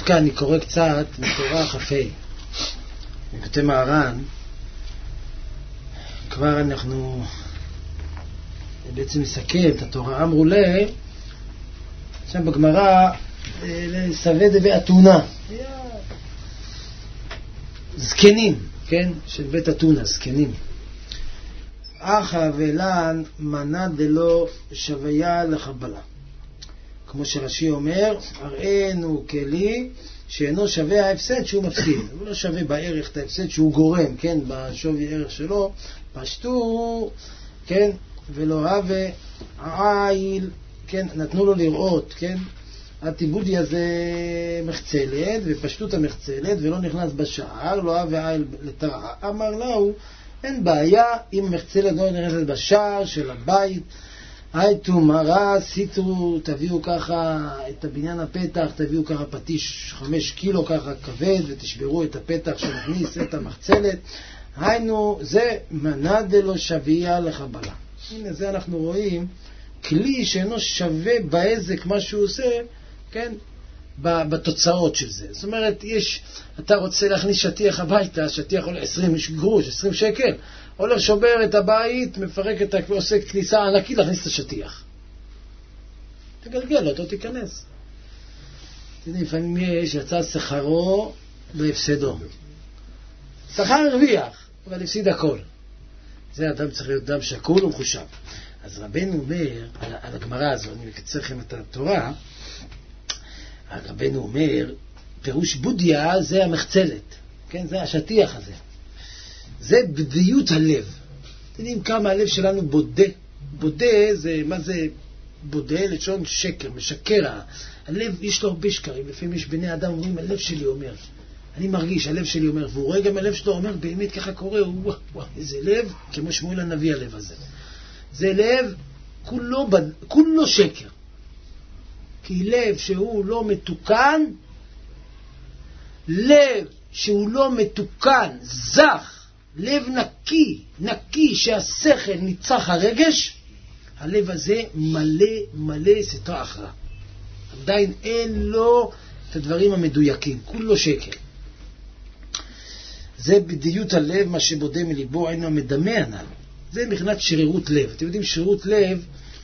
דווקא אני קורא קצת מתורה כ"ה, מכותב מהר"ן. כבר אנחנו בעצם מסכם את התורה. אמרו לה, שם בגמרא, לסווה דבי אתונה. זקנים, כן? של בית אתונה, זקנים. אחא ולן מנה דלא שוויה לחבלה. כמו שרש"י אומר, הראינו כלי שאינו שווה ההפסד שהוא מפסיד. הוא לא שווה בערך את ההפסד שהוא גורם, כן? בשווי ערך שלו. פשטו, כן? ולא הווה העיל, כן? נתנו לו לראות, כן? הטיבודי הזה מחצלת, ופשטו את המחצלת, ולא נכנס בשער, לא הווה העיל לתרעה. אמר לו, אין בעיה אם מחצלת לא נכנסת בשער של הבית. הייתו מרה, סיטרו, תביאו ככה את הבניין הפתח, תביאו ככה פטיש 5 קילו ככה כבד, ותשברו את הפתח שנכניס את המחצלת. היינו, זה מנה דלא שוויה לחבלה. הנה, זה אנחנו רואים, כלי שאינו שווה בעזק מה שהוא עושה, כן? בתוצאות של זה. זאת אומרת, אתה רוצה להכניס שטיח הביתה, שטיח עולה 20 גרוש, 20 שקל, הולך שובר את הבית, מפרק עושה כניסה ענקית להכניס את השטיח. תגלגל אותו, תיכנס. לפעמים יש יצא שכרו בהפסדו. שכר הרוויח, אבל הפסיד הכל. זה אדם צריך להיות אדם שקול ומחושב. אז רבנו אומר, על הגמרא הזו, אני מקצר לכם את התורה, רבנו אומר, פירוש בודיה זה המחצלת, כן? זה השטיח הזה. זה בדיות הלב. אתם יודעים כמה הלב שלנו בודה. בודה זה, מה זה בודה? לשון שקר, משקר. הלב יש לו הרבה שקרים. לפעמים יש בני אדם אומרים, הלב שלי אומר. אני מרגיש, הלב שלי אומר. והוא רואה גם הלב שלו אומר, באמת ככה קורה. וואו, איזה לב, כמו שמואל הנביא הלב הזה. זה לב כולו שקר. כי לב שהוא לא מתוקן, לב שהוא לא מתוקן, זך, לב נקי שהשכל ניצח הרגש, הלב הזה מלא סתרה אחרא. עדיין אין לו את הדברים המדויקים, כולו שקר. זה בדיות הלב, מה שבודה מליבו אינו מדמה הנ"ל. זה מבחינת שרירות לב. אתם יודעים, שרירות לב,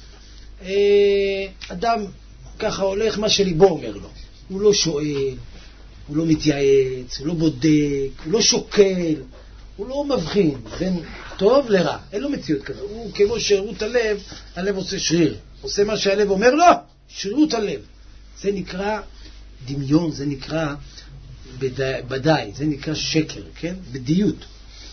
אדם ככה הולך מה שליבו אומר לו. הוא לא שואל, הוא לא מתייעץ, הוא לא בודק, הוא לא שוקל, הוא לא מבחין בין טוב לרע. אין לו מציאות כזו. הוא כמו שרירות הלב, הלב עושה שריר. עושה מה שהלב אומר לו, שרירות הלב. זה נקרא דמיון, זה נקרא בדי, זה נקרא שקר, כן? בדיות.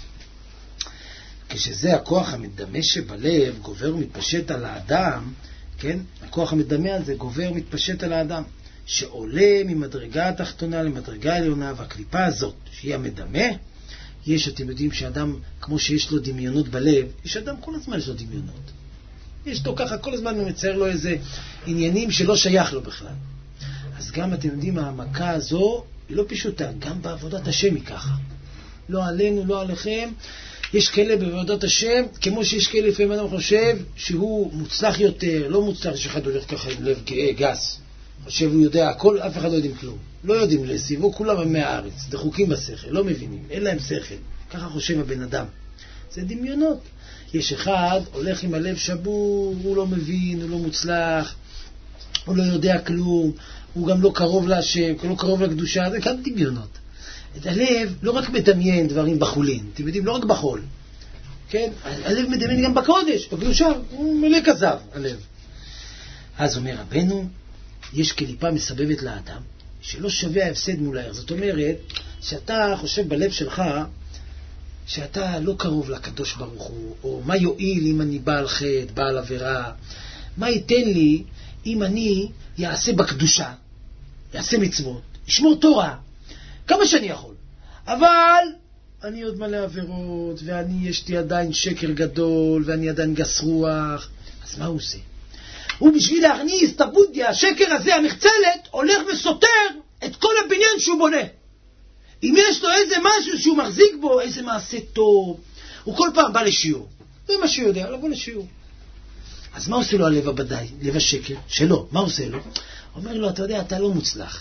כשזה הכוח המדמה שבלב גובר ומתפשט על האדם, כן? הכוח המדמה הזה גובר ומתפשט על האדם, שעולה ממדרגה התחתונה למדרגה העליונה, והקליפה הזאת, שהיא המדמה, אתם יודעים שאדם, כמו שיש לו דמיונות בלב, יש אדם כל הזמן יש לו דמיונות. יש לו ככה, כל הזמן הוא מצייר לו איזה עניינים שלא שייך לו בכלל. אז גם אתם יודעים, המכה הזו היא לא פשוטה, גם בעבודת השם היא ככה. לא עלינו, לא עליכם. יש כאלה בעבודת השם, כמו שיש כאלה לפעמים אדם חושב שהוא מוצלח יותר, לא מוצלח שאחד הולך ככה עם לב גס. חושב הוא יודע הכל, אף אחד לא יודעים כלום. לא יודעים לסיבו, כולם עמי הארץ, דחוקים בשכל, לא מבינים, אין להם שכל. ככה חושב הבן אדם. זה דמיונות. יש אחד הולך עם הלב שבור, הוא לא מבין, הוא לא מוצלח, הוא לא יודע כלום, הוא גם לא קרוב להשם, לא קרוב לקדושה, זה כאן דמיונות. את הלב לא רק מדמיין דברים בחולין, אתם יודעים, לא רק בחול. כן? הלב מדמיין גם בקודש, בקדושה, הוא מלא כזב, הלב. אז אומר רבנו, יש קליפה מסבבת לאדם, שלא שווה ההפסד מול העיר. זאת אומרת, שאתה חושב בלב שלך, שאתה לא קרוב לקדוש ברוך הוא, או מה יועיל אם אני בעל חטא, בעל עבירה, מה ייתן לי אם אני יעשה בקדושה, יעשה מצוות, ישמור תורה, כמה שאני יכול. אבל אני עוד מלא עבירות, ואני יש לי עדיין שקר גדול, ואני עדיין גס רוח. אז מה הוא עושה? הוא בשביל להכניס את הבודיה, השקר הזה, המחצלת, הולך וסותר את כל הבניין שהוא בונה. אם יש לו איזה משהו שהוא מחזיק בו, איזה מעשה טוב, הוא כל פעם בא לשיעור. זה מה שהוא יודע, לבוא לשיעור. אז מה עושה לו הלב הבדי, לב השקר שלו? מה עושה לו? אומר לו, אתה יודע, אתה לא מוצלח.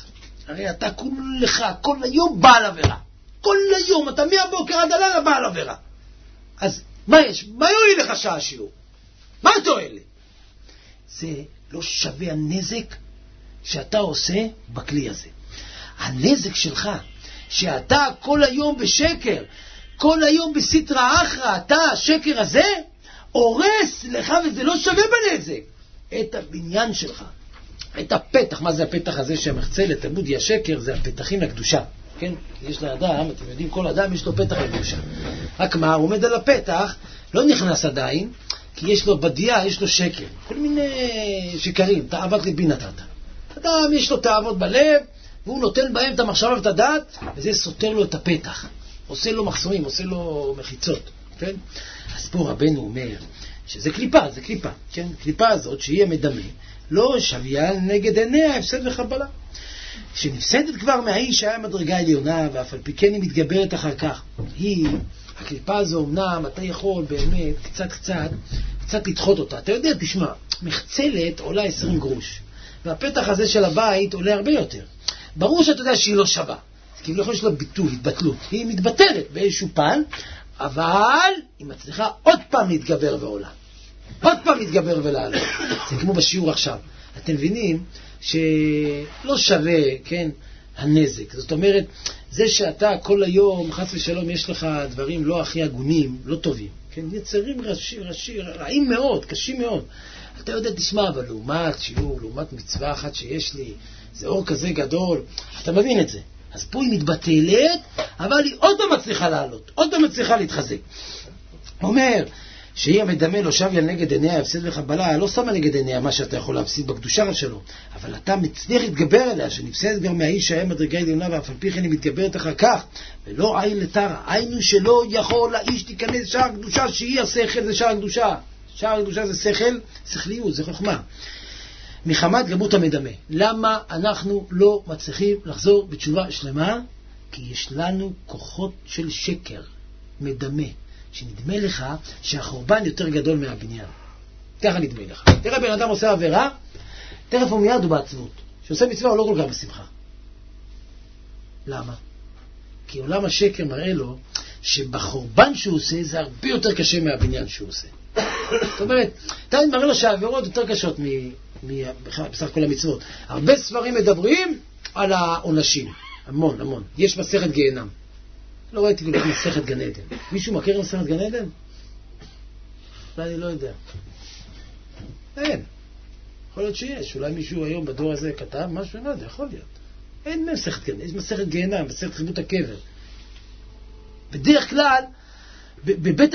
הרי אתה כולך, כל היום בעל עבירה. כל היום, אתה מהבוקר עד הלילה בעל עבירה. אז מה יש? מה יועיל לך שעה שיעור? מה תועיל? זה לא שווה הנזק שאתה עושה בכלי הזה. הנזק שלך, שאתה כל היום בשקר, כל היום בסטרא אחרא, אתה השקר הזה, הורס לך, וזה לא שווה בנזק, את הבניין שלך, את הפתח. מה זה הפתח הזה שהמחצה לתלמוד היא השקר? זה הפתחים לקדושה. כן? יש לאדם, אתם יודעים, כל אדם יש לו פתח לקדושה. רק מה, הוא עומד על הפתח, לא נכנס עדיין, כי יש לו בדיעה, יש לו שקר. כל מיני שקרים, תאוות לבי נתת. אדם יש לו תאוות בלב, והוא נותן בהם את המחשבה ואת הדעת, וזה סותר לו את הפתח. עושה לו מחסומים, עושה לו מחיצות. כן? אז פה רבנו אומר, שזה קליפה, זה קליפה. כן? קליפה הזאת, שהיא המדמה, לא שוויה נגד עיניה, הפסד וחבלה. שנפסדת כבר מהאיש שהיה מדרגה עליונה, ואף על פי כן היא מתגברת אחר כך. הקליפה הזו אמנם, אתה יכול באמת קצת לדחות אותה. אתה יודע, תשמע, מחצלת עולה 20 גרוש, והפתח הזה של הבית עולה הרבה יותר. ברור שאתה יודע שהיא לא שווה. כי לא יש לה ביטול, התבטלות. היא מתבטלת באיזשהו פן, אבל היא מצליחה עוד פעם להתגבר ועולה. עוד פעם להתגבר ולעלות. זה כמו בשיעור עכשיו. אתם מבינים שלא שווה, כן, הנזק. זאת אומרת, זה שאתה כל היום, חס ושלום, יש לך דברים לא הכי הגונים, לא טובים. כן, יצרים רעים מאוד, קשים מאוד. אתה יודע, תשמע, אבל לעומת שיעור, לעומת מצווה אחת שיש לי, זה אור כזה גדול, אתה מבין את זה. אז פה היא מתבטלת, אבל היא עוד לא מצליחה לעלות, עוד לא מצליחה להתחזק. אומר שהיא המדמה לא שוויה נגד עיניה, הפסד וחבלה, לא שמה נגד עיניה מה שאתה יכול להפסיד בקדושה שלו, אבל אתה מצליח להתגבר עליה, שנפסד גם מהאיש שהיה מדרגה עליונה, ואף על פי כן היא מתגברת אחר כך, ולא עין לתרה, היינו שלא יכול האיש תיכנס שער הקדושה, שהיא השכל, זה שער הקדושה. שער הקדושה זה שכל, שכליות, זה חוכמה. מחמת גמות המדמה. למה אנחנו לא מצליחים לחזור בתשובה שלמה? כי יש לנו כוחות של שקר, מדמה, שנדמה לך שהחורבן יותר גדול מהבניין. ככה נדמה לך. תראה, בן אדם עושה עבירה, תכף הוא מיד הוא בעצבות. שעושה מצווה הוא לא כל כך בשמחה. למה? כי עולם השקר מראה לו שבחורבן שהוא עושה זה הרבה יותר קשה מהבניין שהוא עושה. זאת אומרת, תמיד מראה לו שהעבירות יותר קשות בסך כל המצוות. הרבה ספרים מדברים על העונשים. המון, המון. יש מסכת גיהנם. לא ראיתי כאילו מסכת גן עדן. מישהו מכיר מסכת גן עדן? אולי אני לא יודע. אין. יכול להיות שיש. אולי מישהו היום בדור הזה כתב משהו, אני לא יודע, יכול להיות. אין מסכת גן עדן. יש מסכת גיהנם, מסכת חיבות הקבר. בדרך כלל, בבית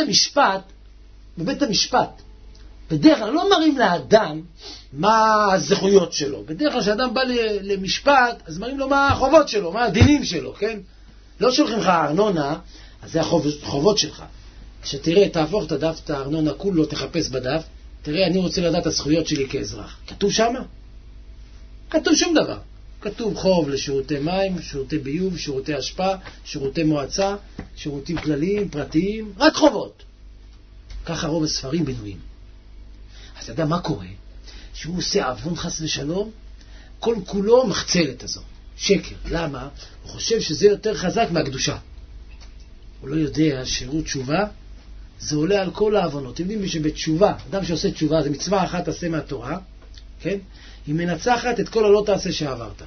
המשפט, בדרך כלל לא מראים לאדם מה הזכויות שלו. בדרך כלל כשאדם בא למשפט, אז מראים לו מה החובות שלו, מה הדינים שלו, כן? לא שולחים לך הארנונה, אז זה החובות שלך. כשתראה, תהפוך את הדף, את הארנונה כולו, תחפש בדף, תראה, אני רוצה לדעת את הזכויות שלי כאזרח. כתוב שמה? כתוב שום דבר. כתוב חוב לשירותי מים, שירותי ביוב, שירותי השפעה, שירותי מועצה, שירותים כלליים, פרטיים, רק חובות. ככה רוב הספרים בנויים. אז אתה יודע מה קורה? שהוא עושה עוון חס ושלום, כל כולו מחצלת הזו. שקר. למה? הוא חושב שזה יותר חזק מהקדושה. הוא לא יודע שירות תשובה, זה עולה על כל העוונות. אתם יודעים שבתשובה, אדם שעושה תשובה, זה מצווה אחת תעשה מהתורה, כן? היא מנצחת את כל הלא תעשה שעברת.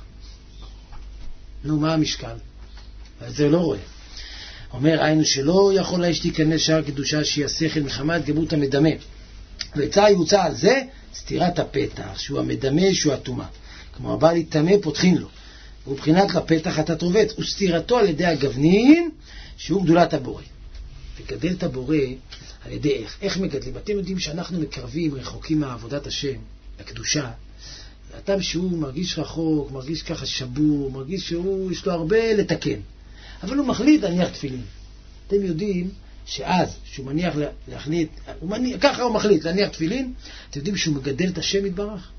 נו, מה המשקל? אז זה לא רואה. אומר, היינו שלא יכול האיש להיכנס שער קדושה שהיא השכל מחמת גמות המדמה. ויצא יוצא על זה סתירת הפתח, שהוא המדמה, שהוא התומה. כמו הבא להתאמה, פותחים לו. ובחינת לפתח אתה תרובץ, וסתירתו על ידי הגוונין, שהוא גדולת הבורא. וגדל את הבורא על ידי איך? איך מגדלים? אתם יודעים שאנחנו מקרבים, רחוקים מעבודת השם, לקדושה. אדם שהוא מרגיש רחוק, מרגיש ככה שבור, מרגיש שהוא, יש לו הרבה לתקן. אבל הוא מחליט להניח תפילין. אתם יודעים שאז, שהוא מניח להחליט, ככה הוא מחליט להניח תפילין, אתם יודעים שהוא מגדל את השם יתברך?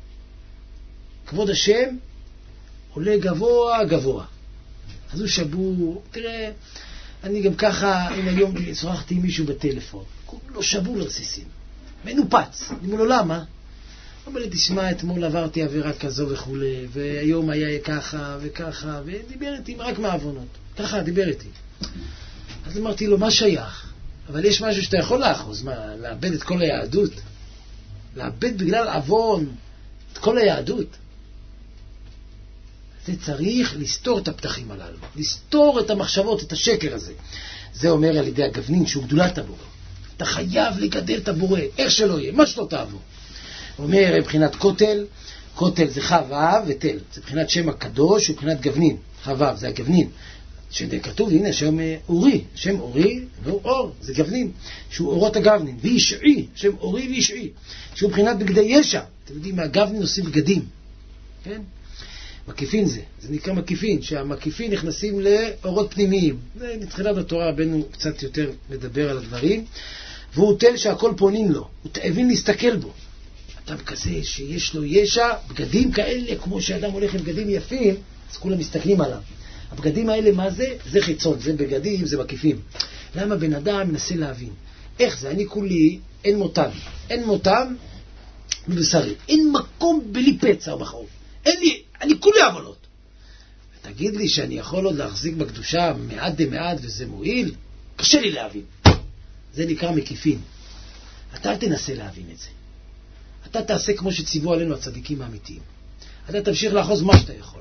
כבוד השם עולה גבוה גבוה. אז הוא שבור, תראה, אני גם ככה, אם היום שוחחתי עם מישהו בטלפון, לא שבור לרסיסים, מנופץ. אני אומר לו, למה? אומר לי, תשמע, אתמול עברתי עבירה כזו וכו', והיום היה ככה וככה, ודיבר איתי רק מהעוונות. ככה דיבר איתי. אז אמרתי לו, מה שייך? אבל יש משהו שאתה יכול לאחוז, מה, לאבד את כל היהדות? לאבד בגלל עוון את כל היהדות? זה צריך לסתור את הפתחים הללו, לסתור את המחשבות, את השקר הזה. זה אומר על ידי הגוונים שהוא גדולת הבורא. אתה חייב לגדל את הבורא, איך שלא יהיה, מה שלא תעבור. הוא אומר, מבחינת כותל, כותל זה חווה ותל, זה מבחינת שם הקדוש ובחינת גוונים, חווה, זה הגוונים. שכתוב, הנה, שם אורי, שם אורי, והוא אור, זה גוונים, שהוא אורות הגוונים, וישעי, שם אורי וישעי, שהוא מבחינת בגדי ישע. אתם יודעים, מהגוונים עושים בגדים, כן? מקיפין זה נקרא מקיפין, שהמקיפין נכנסים לאורות פנימיים. זה מתחילת התורה רבנו קצת יותר מדבר על הדברים, והוא תל שהכל פונים לו, הוא תאבין להסתכל בו. אדם כזה שיש לו ישע, בגדים כאלה, כמו שאדם הולך עם בגדים יפים, אז כולם מסתכלים עליו. הבגדים האלה מה זה? זה חיצון, זה בגדים, זה מקיפים. למה בן אדם מנסה להבין? איך זה? אני כולי, אין מותם. אין מותם בבשרי. אין מקום בלי פצע או בחור. אין לי, אני כולי עוונות. ותגיד לי שאני יכול עוד להחזיק בקדושה מעט דמעט וזה מועיל? קשה לי להבין. זה נקרא מקיפין. אתה אל תנסה להבין את זה. אתה תעשה כמו שציוו עלינו הצדיקים האמיתיים. אתה תמשיך לאחוז מה שאתה יכול.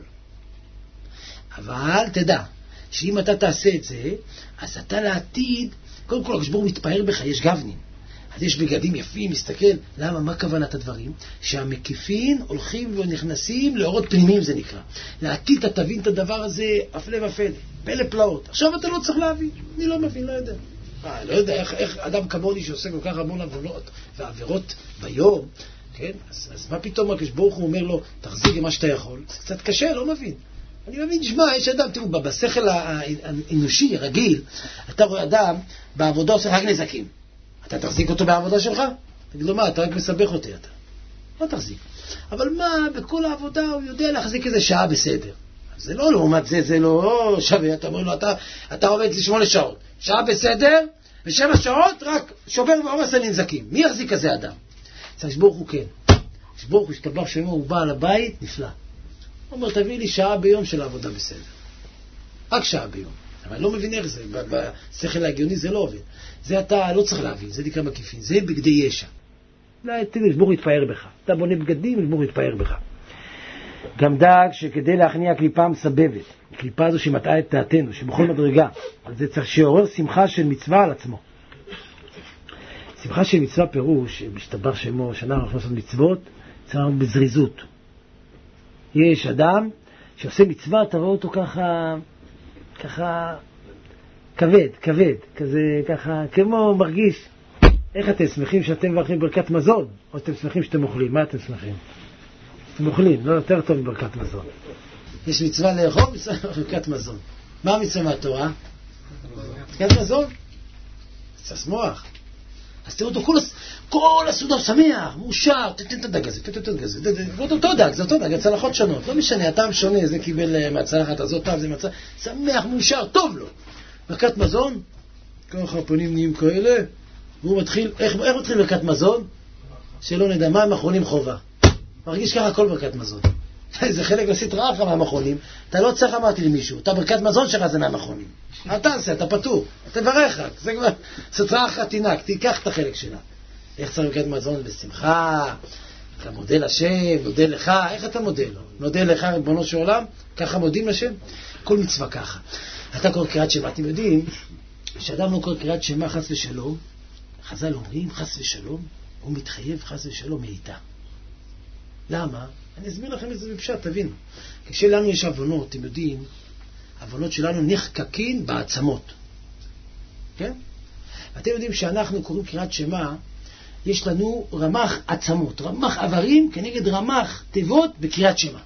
אבל תדע שאם אתה תעשה את זה, אז אתה לעתיד, קודם כל הקשבור מתפאר בך, יש גוונים. אז יש בגדים יפים, מסתכל, למה, מה כוונת הדברים? שהמקיפין הולכים ונכנסים לאורות פנימיים זה נקרא. לעתיד אתה תבין את הדבר הזה, אפלה ופלא, פלא פלאות. עכשיו אתה לא צריך להבין, אני לא מבין, לא יודע. לא יודע איך אדם כמוני שעושה כל כך המון עוונות ועבירות ביום, כן? אז מה פתאום הקדוש הוא אומר לו, תחזיק מה שאתה יכול? זה קצת קשה, לא מבין. אני מבין, שמע, יש אדם, תראו, בשכל האנושי, רגיל, אתה רואה אדם בעבודה עושה רק נזקים. אתה תחזיק אותו בעבודה שלך? תגיד לו, מה, אתה רק מסבך אותי, אתה. לא תחזיק. אבל מה, בכל העבודה הוא יודע להחזיק איזה שעה בסדר. זה לא לעומת זה, זה לא שווה. אתה אומר לו, אתה עובד 8 שעות. שעה בסדר, ו7 שעות רק שובר ועומס על נזקים. מי יחזיק כזה אדם? צריך ברוך הוא כן. ברוך הוא שתבח שמו, הוא בא לבית, נפלא. הוא אומר, תביא לי שעה ביום של העבודה בסדר. רק שעה ביום. אבל לא מבין איך זה. בשכל ההגיוני זה לא עובד. זה אתה לא צריך להבין, זה נקרא מקיפין. זה בגדי ישע. תראי, שבור יתפאר בך. אתה בונה בגדים, שבור יתפאר בך. גם דאג שכדי להכניע קליפה מסבבת. הקליפה הזו שמטעה את דעתנו, שבכל מדרגה. אז זה צריך שיעורר שמחה של מצווה על עצמו. שמחה של מצווה פירוש, בשתבח שמו, שאנחנו הולכים לעשות מצוות, צריך לעשות בזריזות. יש אדם שעושה מצווה, אתה רואה אותו ככה כבד, כזה ככה, כמו מרגיש. איך אתם שמחים שאתם מברכים ברכת מזון? או אתם שמחים שאתם אוכלים? מה אתם שמחים? אתם אוכלים, לא יותר טוב מברכת מזון. יש מצווה לאכול, מצווה ברכת מזון. מה המצווה מהתורה? ברכת מזון? קצת מוח. אז תראו אותו, כל הסעודה שמח, מאושר, תתן את הדג הזה, תתן את הדג הזה, זה אותו דג, הצלחות שונות, לא משנה, הטעם שונה, זה קיבל מהצלחת הזאת, טעם זה מהצלחת, שמח, מאושר, טוב לו. ברכת מזון, ככה הפנים נהיים כאלה, והוא מתחיל, איך מתחיל ברכת מזון? שלא נדע, מה המכונים חובה? מרגיש ככה כל ברכת מזון. זה חלק לסתרא אחרא מהמכונים, אתה לא צריך אמרתי למישהו, אתה ברכת מזון שלך זה מהמכונים. אתה עושה, אתה פטור, אתה תברך רק, זה כבר סתרא אחרא תינק, תיקח את החלק שלה. איך צריך ברכת מזון? בשמחה, אתה מודה לשם, מודה לך, איך אתה מודה לו? מודה לך ריבונו של עולם, ככה מודים לשם? כל מצווה ככה. אתה קורא קריאת שמע, אתם יודעים, כשאדם לא קורא קריאת שמע חס ושלום, חז"ל אומרים חס ושלום, הוא מתחייב חס ושלום מאיתה. למה? אני אסביר לכם את זה בפשט, תבינו. כשלנו יש עוונות, אתם יודעים, העוונות שלנו נחקקים בעצמות. כן? ואתם יודעים שאנחנו קוראים קריאת שמע, יש לנו רמ"ח עצמות, רמ"ח עברים כנגד רמ"ח תיבות בקריאת שמע.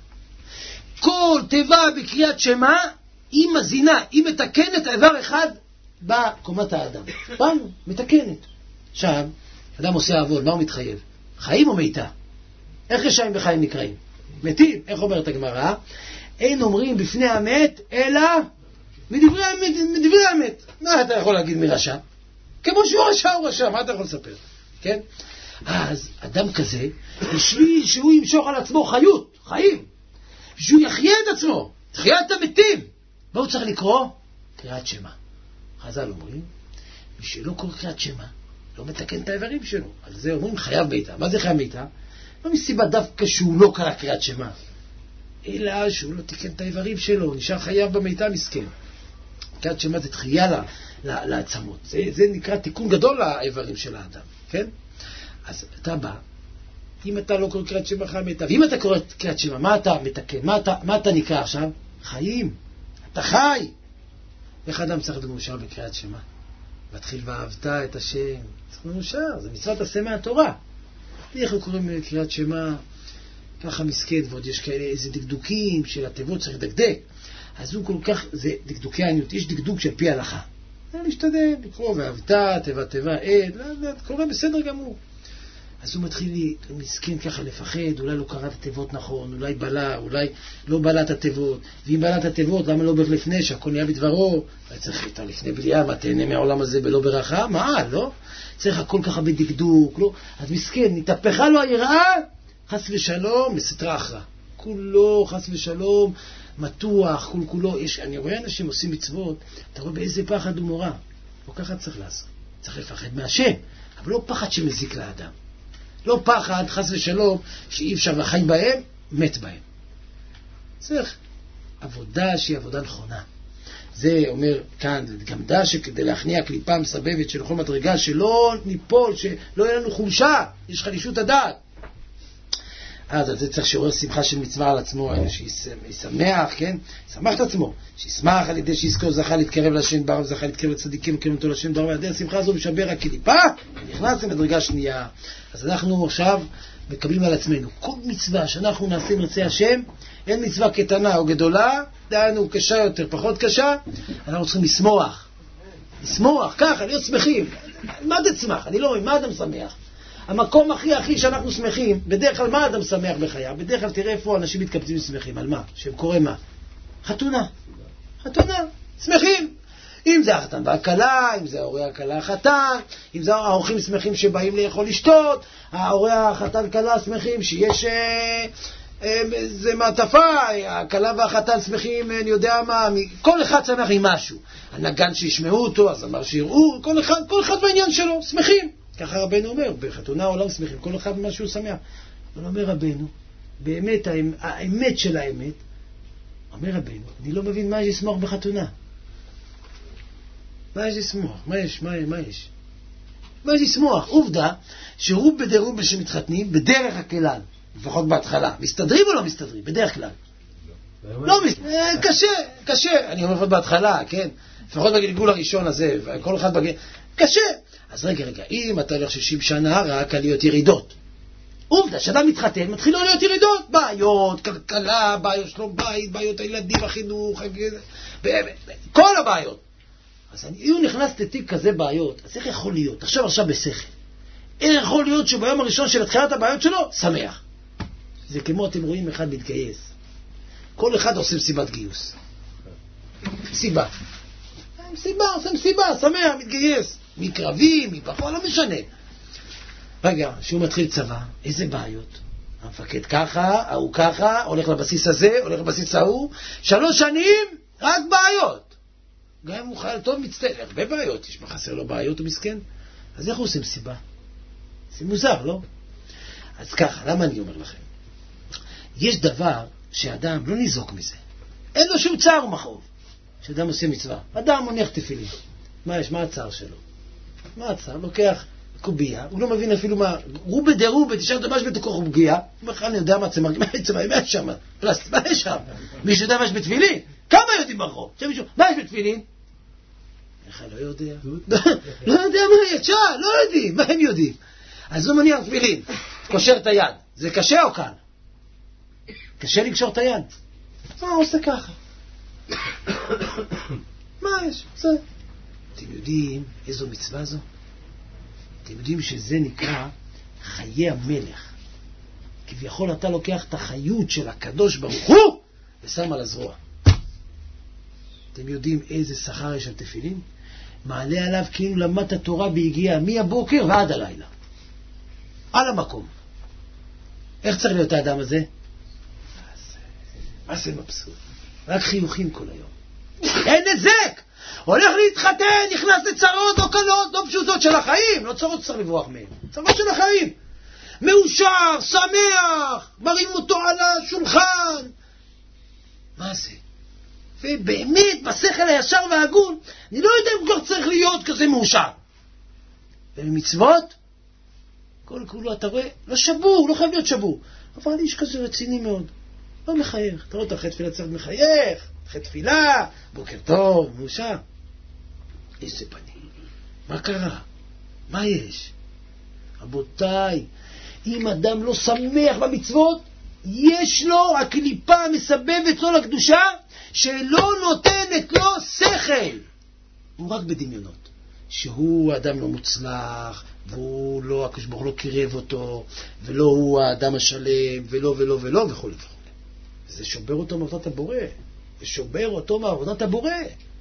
כל תיבה בקריאת שמע היא מזינה, היא מתקנת איבר אחד בקומת האדם. באנו, מתקנת. עכשיו, אדם עושה עוון, מה הוא מתחייב? חיים או מיתה? איך רשעים בחיים נקראים? מתים, איך אומרת הגמרא? אין אומרים בפני המת, אלא מדברי האמת. מה אתה יכול להגיד מרשע? כמו שהוא רשע, הוא רשע, מה אתה יכול לספר? כן? אז אדם כזה, בשביל שהוא ימשוך על עצמו חיים, שהוא יחיה את עצמו, יחיה את המתים, מה הוא צריך לקרוא? קריאת שמע. חז"ל אומרים, מי שלא קורא קריאת שמע, לא מתקן את האיברים שלו. על זה אומרים חייב מיתה. מה זה חייב מיתה? לא מסיבה דווקא שהוא לא קרא קריאת שמע, אלא שהוא לא תיקן את האיברים שלו, נשאר חייב במיתה מסכן. קריאת שמע זה תחייה לעצמות. זה נקרא תיקון גדול לאיברים של האדם, כן? אז אתה בא, אם אתה לא קורא קריאת שמע חייב מיתה, ואם אתה קורא קריאת שמע, מה אתה מתקן? מה אתה נקרא עכשיו? חיים. אתה חי. איך אדם צריך להיות מאושר בקריאת שמע? מתחיל ואהבת את השם. צריך להיות מאושר, זה מצוות עשה מהתורה. איך הוא קוראים קריאת שמע? ככה מסכת, ועוד יש כאלה איזה דקדוקים של התיבות צריך לדקדק. אז הוא כל כך, זה דקדוקי עניות, יש דקדוק של פי הלכה. להשתדל, לקרוא ואהבת, תיבה, עד, קורא בסדר גמור. אז הוא מתחיל מסכן ככה לפחד, אולי לא קרא את התיבות נכון, אולי בלע, אולי לא בלע את התיבות, ואם בלע את התיבות, למה לא ברך לפני, שהכל נהיה בדברו? צריך איתה לפני בליעה, מה תהנה מהעולם הזה בלא ברכה? מה, לא? צריך הכל ככה בדקדוק, לא? אז מסכן, נתהפכה לו היראה, חס ושלום, מסתרה אחרא. כולו חס ושלום, מתוח, כולו, אני רואה אנשים עושים מצוות, אתה רואה באיזה פחד ומורא. לא ככה צריך לעשות. צריך לפחד מהשם, אבל לא פחד שמזיק לאדם. לא פחד, חס ושלום, שאי אפשר לחיים בהם, מת בהם. צריך עבודה שהיא עבודה נכונה. זה אומר כאן, גם דע שכדי להכניע קליפה מסבבת של כל מדרגה, שלא ניפול, שלא יהיה לנו חולשה, יש חלישות הדעת. אז זה צריך שעורר שמחה של מצווה על עצמו, שישמח, כן? שמח את עצמו, שישמח על ידי שיזכור זכה להתקרב לשם ברב, זכה להתקרב לצדיקים, קרב אותו לשם ברב, על ידי השמחה הזו משבר הקליפה, נכנס למדרגה שנייה. אז אנחנו עכשיו מקבלים על עצמנו, כל מצווה שאנחנו נעשה מרצה השם, אין מצווה קטנה או גדולה, דהיינו קשה יותר, פחות קשה, אנחנו צריכים לשמוח, ככה, להיות שמחים. מה תצמח? אני לא אומר, מה אדם שמח? המקום הכי שאנחנו שמחים, בדרך כלל מה אדם שמח בחייו? בדרך כלל תראה איפה אנשים מתקבצים ושמחים, על מה? שהם קוראים מה? חתונה, שמחים. אם זה החתן והכלה, אם זה ההורי הכלה החתן, אם זה האורחים שמחים שבאים לאכול לשתות, ההורי החתן כלה שמחים שיש זה מעטפה, הכלה והחתן שמחים, אני יודע מה, כל אחד שמח עם משהו. הנגן שישמעו אותו, אז אמר שיראו, כל אחד בעניין שלו, שמחים. ככה רבנו אומר, בחתונה העולם שמחים, כל אחד במה שהוא שמח. אבל אומר רבנו, באמת, האמת של האמת, אומר רבנו, אני לא מבין מה יש לשמוח בחתונה. מה יש לשמוח? מה יש? מה יש לשמוח? עובדה, שרוב בדרוב שמתחתנים, בדרך הכלל, לפחות בהתחלה, מסתדרים או לא מסתדרים? בדרך כלל. לא מסתדרים, קשה. אני אומר לפחות בהתחלה, כן? לפחות בגלגול הראשון הזה, כל אחד קשה. אז רגע, אם אתה הולך 60 שנה, רק עליות ירידות. עובדה, שאדם מתחתן, מתחיל להיות ירידות. בעיות, כלכלה, בעיות שלום בית, בעיות הילדים, החינוך, כל הבעיות. אז אם הוא נכנס לתיק כזה בעיות, אז איך יכול להיות? עכשיו בשכל. איך יכול להיות שביום הראשון של התחילת הבעיות שלו, שמח? זה כמו אתם רואים אחד מתגייס. כל אחד עושה מסיבת גיוס. עושה מסיבה, שמח, מתגייס. מקרבי, מפחו, לא משנה. רגע, שהוא מתחיל צבא, איזה בעיות? המפקד ככה, ההוא ככה, הולך לבסיס הזה, הולך לבסיס ההוא, 3 שנים, רק בעיות. גם אם הוא חייל טוב מצטער, הרבה בעיות, יש מחסר לו בעיות, הוא מסכן. אז איך הוא עושה מסיבה? זה מוזר, לא? אז ככה, למה אני אומר לכם? יש דבר שאדם לא ניזוק מזה. אין לו שום צער ומחוב. שאדם עושה מצווה. אדם מוניח תפילין. מה הצער שלו? מה הצער? לוקח קובייה, הוא לא מבין אפילו מה, רובה דרובה, תשאר דמש בתוכו קובייה, הוא בכלל אני יודע מה צמר, מה יש שם? פלסט, מה יש שם? מישהו יודע מה יש בתפילין? כמה יודעים ברחוב? מה יש בתפילין? איך לא יודע? לא יודע מה יש, לא יודעים, מה הם יודעים? אז הוא מניח תפילין, קושר את היד, זה קשה או קל? קשה לקשור את היד. הוא עושה ככה. מה יש? זה. אתם יודעים איזו מצווה זו? אתם יודעים שזה נקרא חיי המלך. כביכול אתה לוקח את החיות של הקדוש ברוך הוא ושם על הזרוע. אתם יודעים איזה שכר יש על תפילין? מעלה עליו כאילו למד התורה בהגיעה מהבוקר ועד הלילה. על המקום. איך צריך להיות האדם הזה? מה זה מבסוט? רק חיוכים כל היום. אין נזק! הולך להתחתן, נכנס לצרות או קלות, לא פשוטות של החיים, לא צרות שצריך לברוח מהן, צרות של החיים. מאושר, שמח, מרים אותו על השולחן. מה זה? ובאמת, בשכל הישר והגון, אני לא יודע אם כבר צריך להיות כזה מאושר. ובמצוות, כל כולו, אתה רואה, לא שבור, לא חייב להיות שבור. אבל איש כזה רציני מאוד, לא מחייך. אתה רואה, אתה אחרי תפילה צריך מחייך, אחרי תפילה, בוקר טוב, מאושר. איזה פנים, מה קרה? מה יש? רבותיי, אם אדם לא שמח במצוות, יש לו הקליפה מסבבת לו לקדושה, שלא נותנת לו שכל. הוא רק בדמיונות. שהוא האדם לא מוצלח, והוא לא, הקדוש ברוך הוא לא קירב אותו, ולא הוא האדם השלם, ולא ולא ולא וכו' וכו'. זה שובר אותו מעבודת הבורא. זה שובר אותו מעבודת הבורא.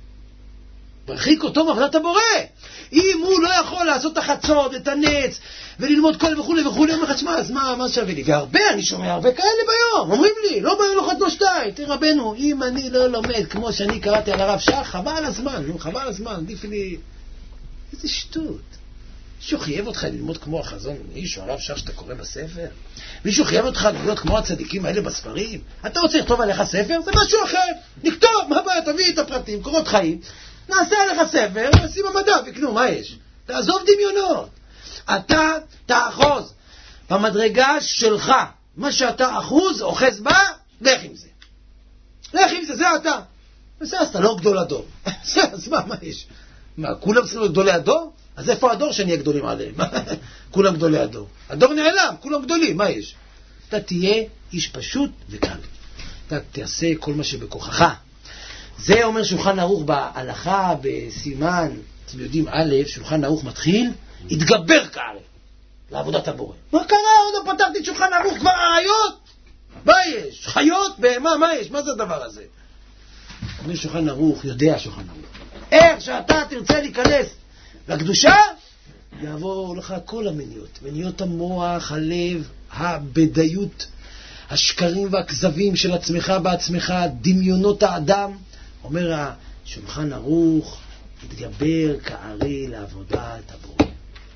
מרחיק אותו מעבודת הבורא. אם הוא לא יכול לעשות את החצות, את הנץ, וללמוד כל וכו' וכו', אומר לך, שמע, אז מה שווה לי? והרבה, אני שומע הרבה כאלה ביום, אומרים לי, לא ביום לא חתנו שתיים, תראה רבנו, אם אני לא לומד כמו שאני קראתי על הרב שח, חבל על הזמן, חבל על הזמן, עדיף לי... איזה שטות. מישהו חייב אותך ללמוד כמו החזון איש או הרב שח שאתה קורא בספר? מישהו חייב אותך להיות כמו הצדיקים האלה בספרים? אתה רוצה לכתוב עליך ספר? זה משהו אחר. נכתוב, מה הבעיה? תביא את הפרטים, קורות חיים, נעשה עליך ספר, נשים במדע וקנו, מה יש? תעזוב דמיונות. אתה תאחוז במדרגה שלך. מה שאתה אחוז, אוחז בה, לך עם זה. לך עם זה, זה אתה. וזה, אז אתה לא גדול הדור. אז מה יש? מה, כולם צריכים להיות גדולי הדור? אז איפה הדור שאני אהיה גדולים עליהם? כולם גדולי הדור. הדור נעלם, כולם גדולים, מה יש? אתה תהיה איש פשוט וקל. אתה תעשה כל מה שבכוחך. זה אומר שולחן ערוך בהלכה, בסימן, אתם יודעים א', שולחן ערוך מתחיל, התגבר כערי, לעבודת הבורא. מה קרה? עוד לא פתחתי את שולחן ערוך, כבר אריות? מה יש? חיות? בהמה? מה יש? מה זה הדבר הזה? אומר שולחן ערוך, יודע שולחן ערוך. איך שאתה תרצה להיכנס לקדושה, יעבור לך כל המניות. מניות המוח, הלב, הבדיות, השקרים והכזבים של עצמך בעצמך, דמיונות האדם. אומר השולחן ערוך, התגבר כערי לעבודת הבורא.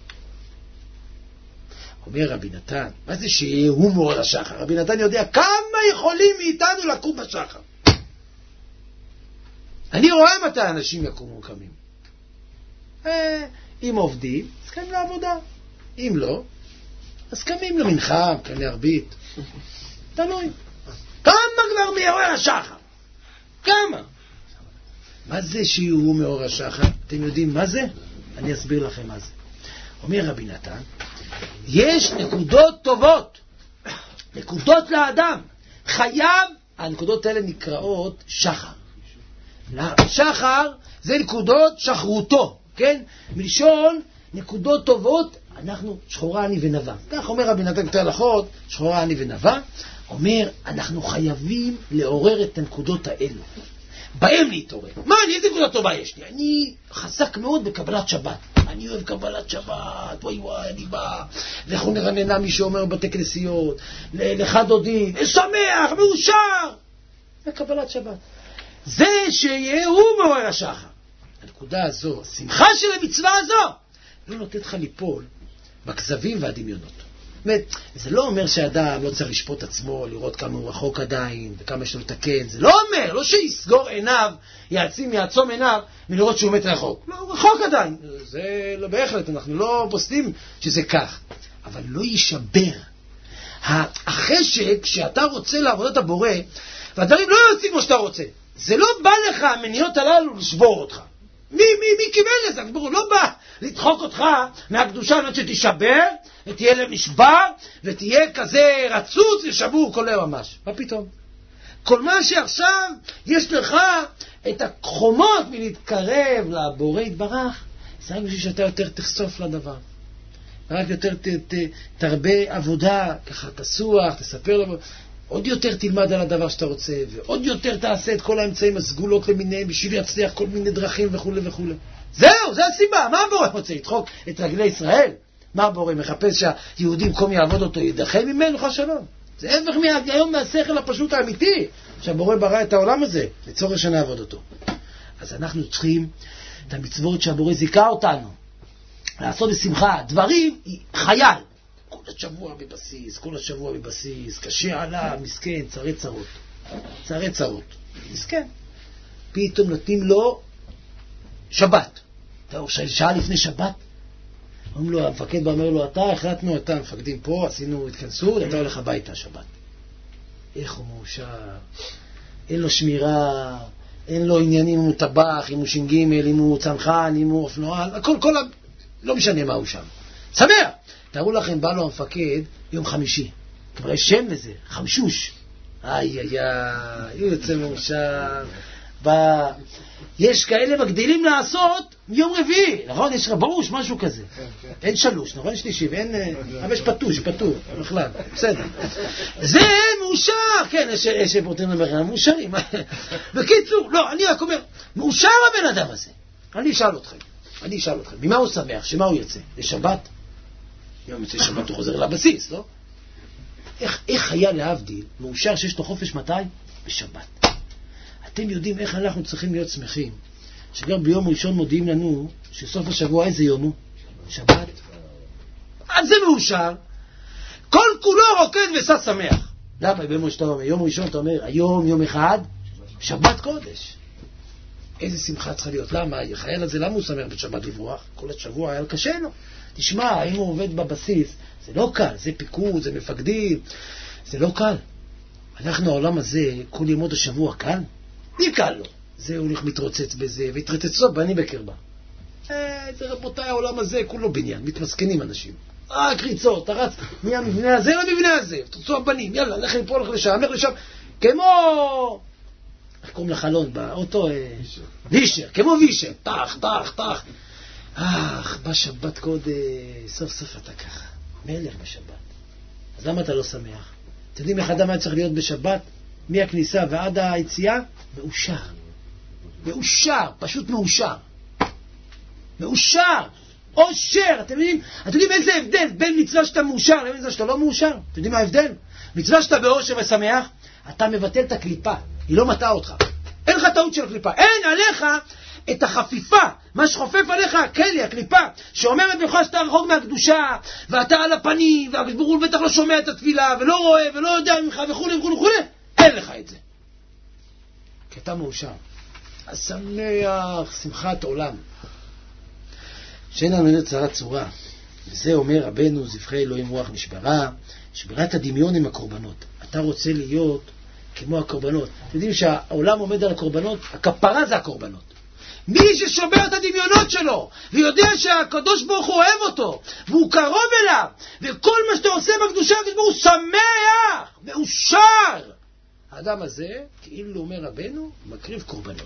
אומר רבי נתן, מה זה שהוא מורד השחר? רבי נתן יודע כמה יכולים מאיתנו לקום בשחר. אני רואה מתי אנשים יקומו קמים. אם עובדים, אז קמים לעבודה. אם לא, אז קמים למנחה, קמים להרבית. תלוי. כמה כבר מאור השחר? כמה? מה זה שהוא מאור השחר? אתם יודעים מה זה? אני אסביר לכם מה זה. אומר רבי נתן, יש נקודות טובות, נקודות לאדם. חייב, הנקודות האלה נקראות שחר. שחר זה נקודות שחרותו, כן? מלשון נקודות טובות, אנחנו שחורה אני ונבה. כך אומר רבי נתן כתוב הלכות, שחורה אני ונבה. אומר, אנחנו חייבים לעורר את הנקודות האלו. בהם להתעורר. מה, איזה נקודה טובה יש לי? אני חזק מאוד בקבלת שבת. אני אוהב קבלת שבת, וואי וואי, אני בא. לכו נרננה מי שאומר בתי כנסיות, לחדודים, שמח, מאושר. זה קבלת שבת. זה שיהו מעורר השחר. הנקודה הזו, השמחה של המצווה הזו, לא נותנת לך ליפול בכזבים והדמיונות. זאת אומרת, זה לא אומר שהאדם לא צריך לשפוט עצמו, לראות כמה הוא רחוק עדיין, וכמה יש לו לתקן. זה לא אומר, לא שיסגור עיניו, יעצום עיניו, מלראות שהוא מת רחוק. לא, הוא רחוק עדיין. זה לא בהחלט, אנחנו לא פוסטים שזה כך. אבל לא יישבר. החשק שאתה רוצה לעבודת הבורא, והדברים לא יוצאים כמו שאתה רוצה. זה לא בא לך, המניות הללו, לשבור אותך. מי קיבל לזה? הוא לא בא לדחוק אותך מהקדושה עד שתישבר, ותהיה לב נשבר, ותהיה כזה רצוץ ושבור כל לב ממש. מה פתאום? כל מה שעכשיו יש לך את החומות מלהתקרב לבורא יתברך, זה רק בשביל שאתה יותר תחשוף לדבר. רק יותר תרבה עבודה, ככה תסוח, תספר לבוא. עוד יותר תלמד על הדבר שאתה רוצה, ועוד יותר תעשה את כל האמצעים הסגולות למיניהם, בשביל להצליח כל מיני דרכים וכו' וכו'. זהו, זה הסיבה. מה הבורא רוצה? לדחוק את רגלי ישראל? מה הבורא מחפש שהיהודים קום יעבוד אותו, ידחה ממנו לך שלום. זה הפך היום מהשכל הפשוט האמיתי, שהבורא ברא את העולם הזה, לצורך שנעבוד אותו. אז אנחנו צריכים את המצוות שהבורא זיכה אותנו, לעשות בשמחה, דברים, חייל. כל השבוע בבסיס, קשה עליו, מסכן, צרי צרות, מסכן. פתאום נותנים לו שבת. שעה לפני שבת, אומרים לו, המפקד אומר לו, החלטנו, אתה מפקדים פה, עשינו התכנסות, אתה הולך הביתה שבת. איך הוא מאושר, אין לו שמירה, אין לו עניינים אם הוא טבח, אם הוא ש"ג, אם הוא צנחן, אם הוא אופנוען, לא משנה מה הוא שם. שמח! תראו לכם, בא לו המפקד יום חמישי, כבר יש שם לזה, חמשוש. הוא יוצא מאושר. יש כאלה מגדילים לעשות יום רביעי, נכון? יש רבוש, משהו כזה. אין שלוש, נכון? שלישי, אבל יש פטור, בכלל, בסדר. זה מאושר, כן, יש פורטים למחנה, מאושרים. בקיצור, לא, אני רק אומר, מאושר הבן אדם הזה. אני אשאל אתכם, ממה הוא שמח? שמה הוא יוצא? לשבת? יום יוצא שבת הוא חוזר לבסיס, לא? איך היה להבדיל מאושר שיש לו חופש מתי? בשבת. אתם יודעים איך אנחנו צריכים להיות שמחים, שגם ביום ראשון מודיעים לנו שסוף השבוע איזה יום הוא? שבת. אז זה מאושר. כל כולו רוקד ושש שמח. למה? ביום ראשון אתה אומר, היום יום אחד, שבת קודש. איזה שמחה צריכה להיות. למה? החייל הזה, למה הוא שמח בשבת לברוח? כל השבוע היה קשה לו. תשמע, אם הוא עובד בבסיס, זה לא קל, זה פיקוד, זה מפקדים, זה לא קל. אנחנו העולם הזה, כל ימות השבוע קל? מי קל לו? זה הולך מתרוצץ בזה, והתרצצות בני בקרבה. זה רבותיי, העולם הזה, כולו בניין, מתמסכנים אנשים. קריצות, הרץ, מהמבנה הזה למבנה הזה, תרצו הבנים, יאללה, לך לפה, לך לשם, כמו... איך קוראים לחלון באוטו? וישר, כמו וישר, תח. בשבת קודש, סוף סוף אתה ככה, מלך בשבת. אז למה אתה לא שמח? אתם יודעים איך אדם היה צריך להיות בשבת? מהכניסה ועד היציאה? מאושר, פשוט מאושר. אושר, אתם יודעים איזה הבדל בין מצווה שאתה מאושר לבין מצווה שאתה לא מאושר? אתם יודעים מה ההבדל? מצווה שאתה באושר ושמח, אתה מבטל את הקליפה, היא לא מטעה אותך. אין לך טעות של הקליפה, אין עליך את החפיפה, מה שחופף עליך, הכלי, הקליפה, שאומרת לך שאתה רחוק מהקדושה, ואתה על הפנים, והברור בטח לא שומע את התפילה, ולא רואה, ולא יודע ממך, וכו'. אין לך את זה. כי אתה מאושר. אז שמחת עולם. שאין לנו צרת צורה. וזה אומר רבנו, זבחי אלוהים רוח נשברה, שבירת הדמיון עם הקורבנות. אתה רוצה להיות כמו הקורבנות. אתם יודעים שהעולם עומד על הקורבנות, הכפרה זה הקורבנות. מי ששובר את הדמיונות שלו, ויודע שהקדוש ברוך הוא אוהב אותו, והוא קרוב אליו, וכל מה שאתה עושה בקדושה, הוא שמח, מאושר. האדם הזה, כאילו אומר רבנו, מקריב קורבנות.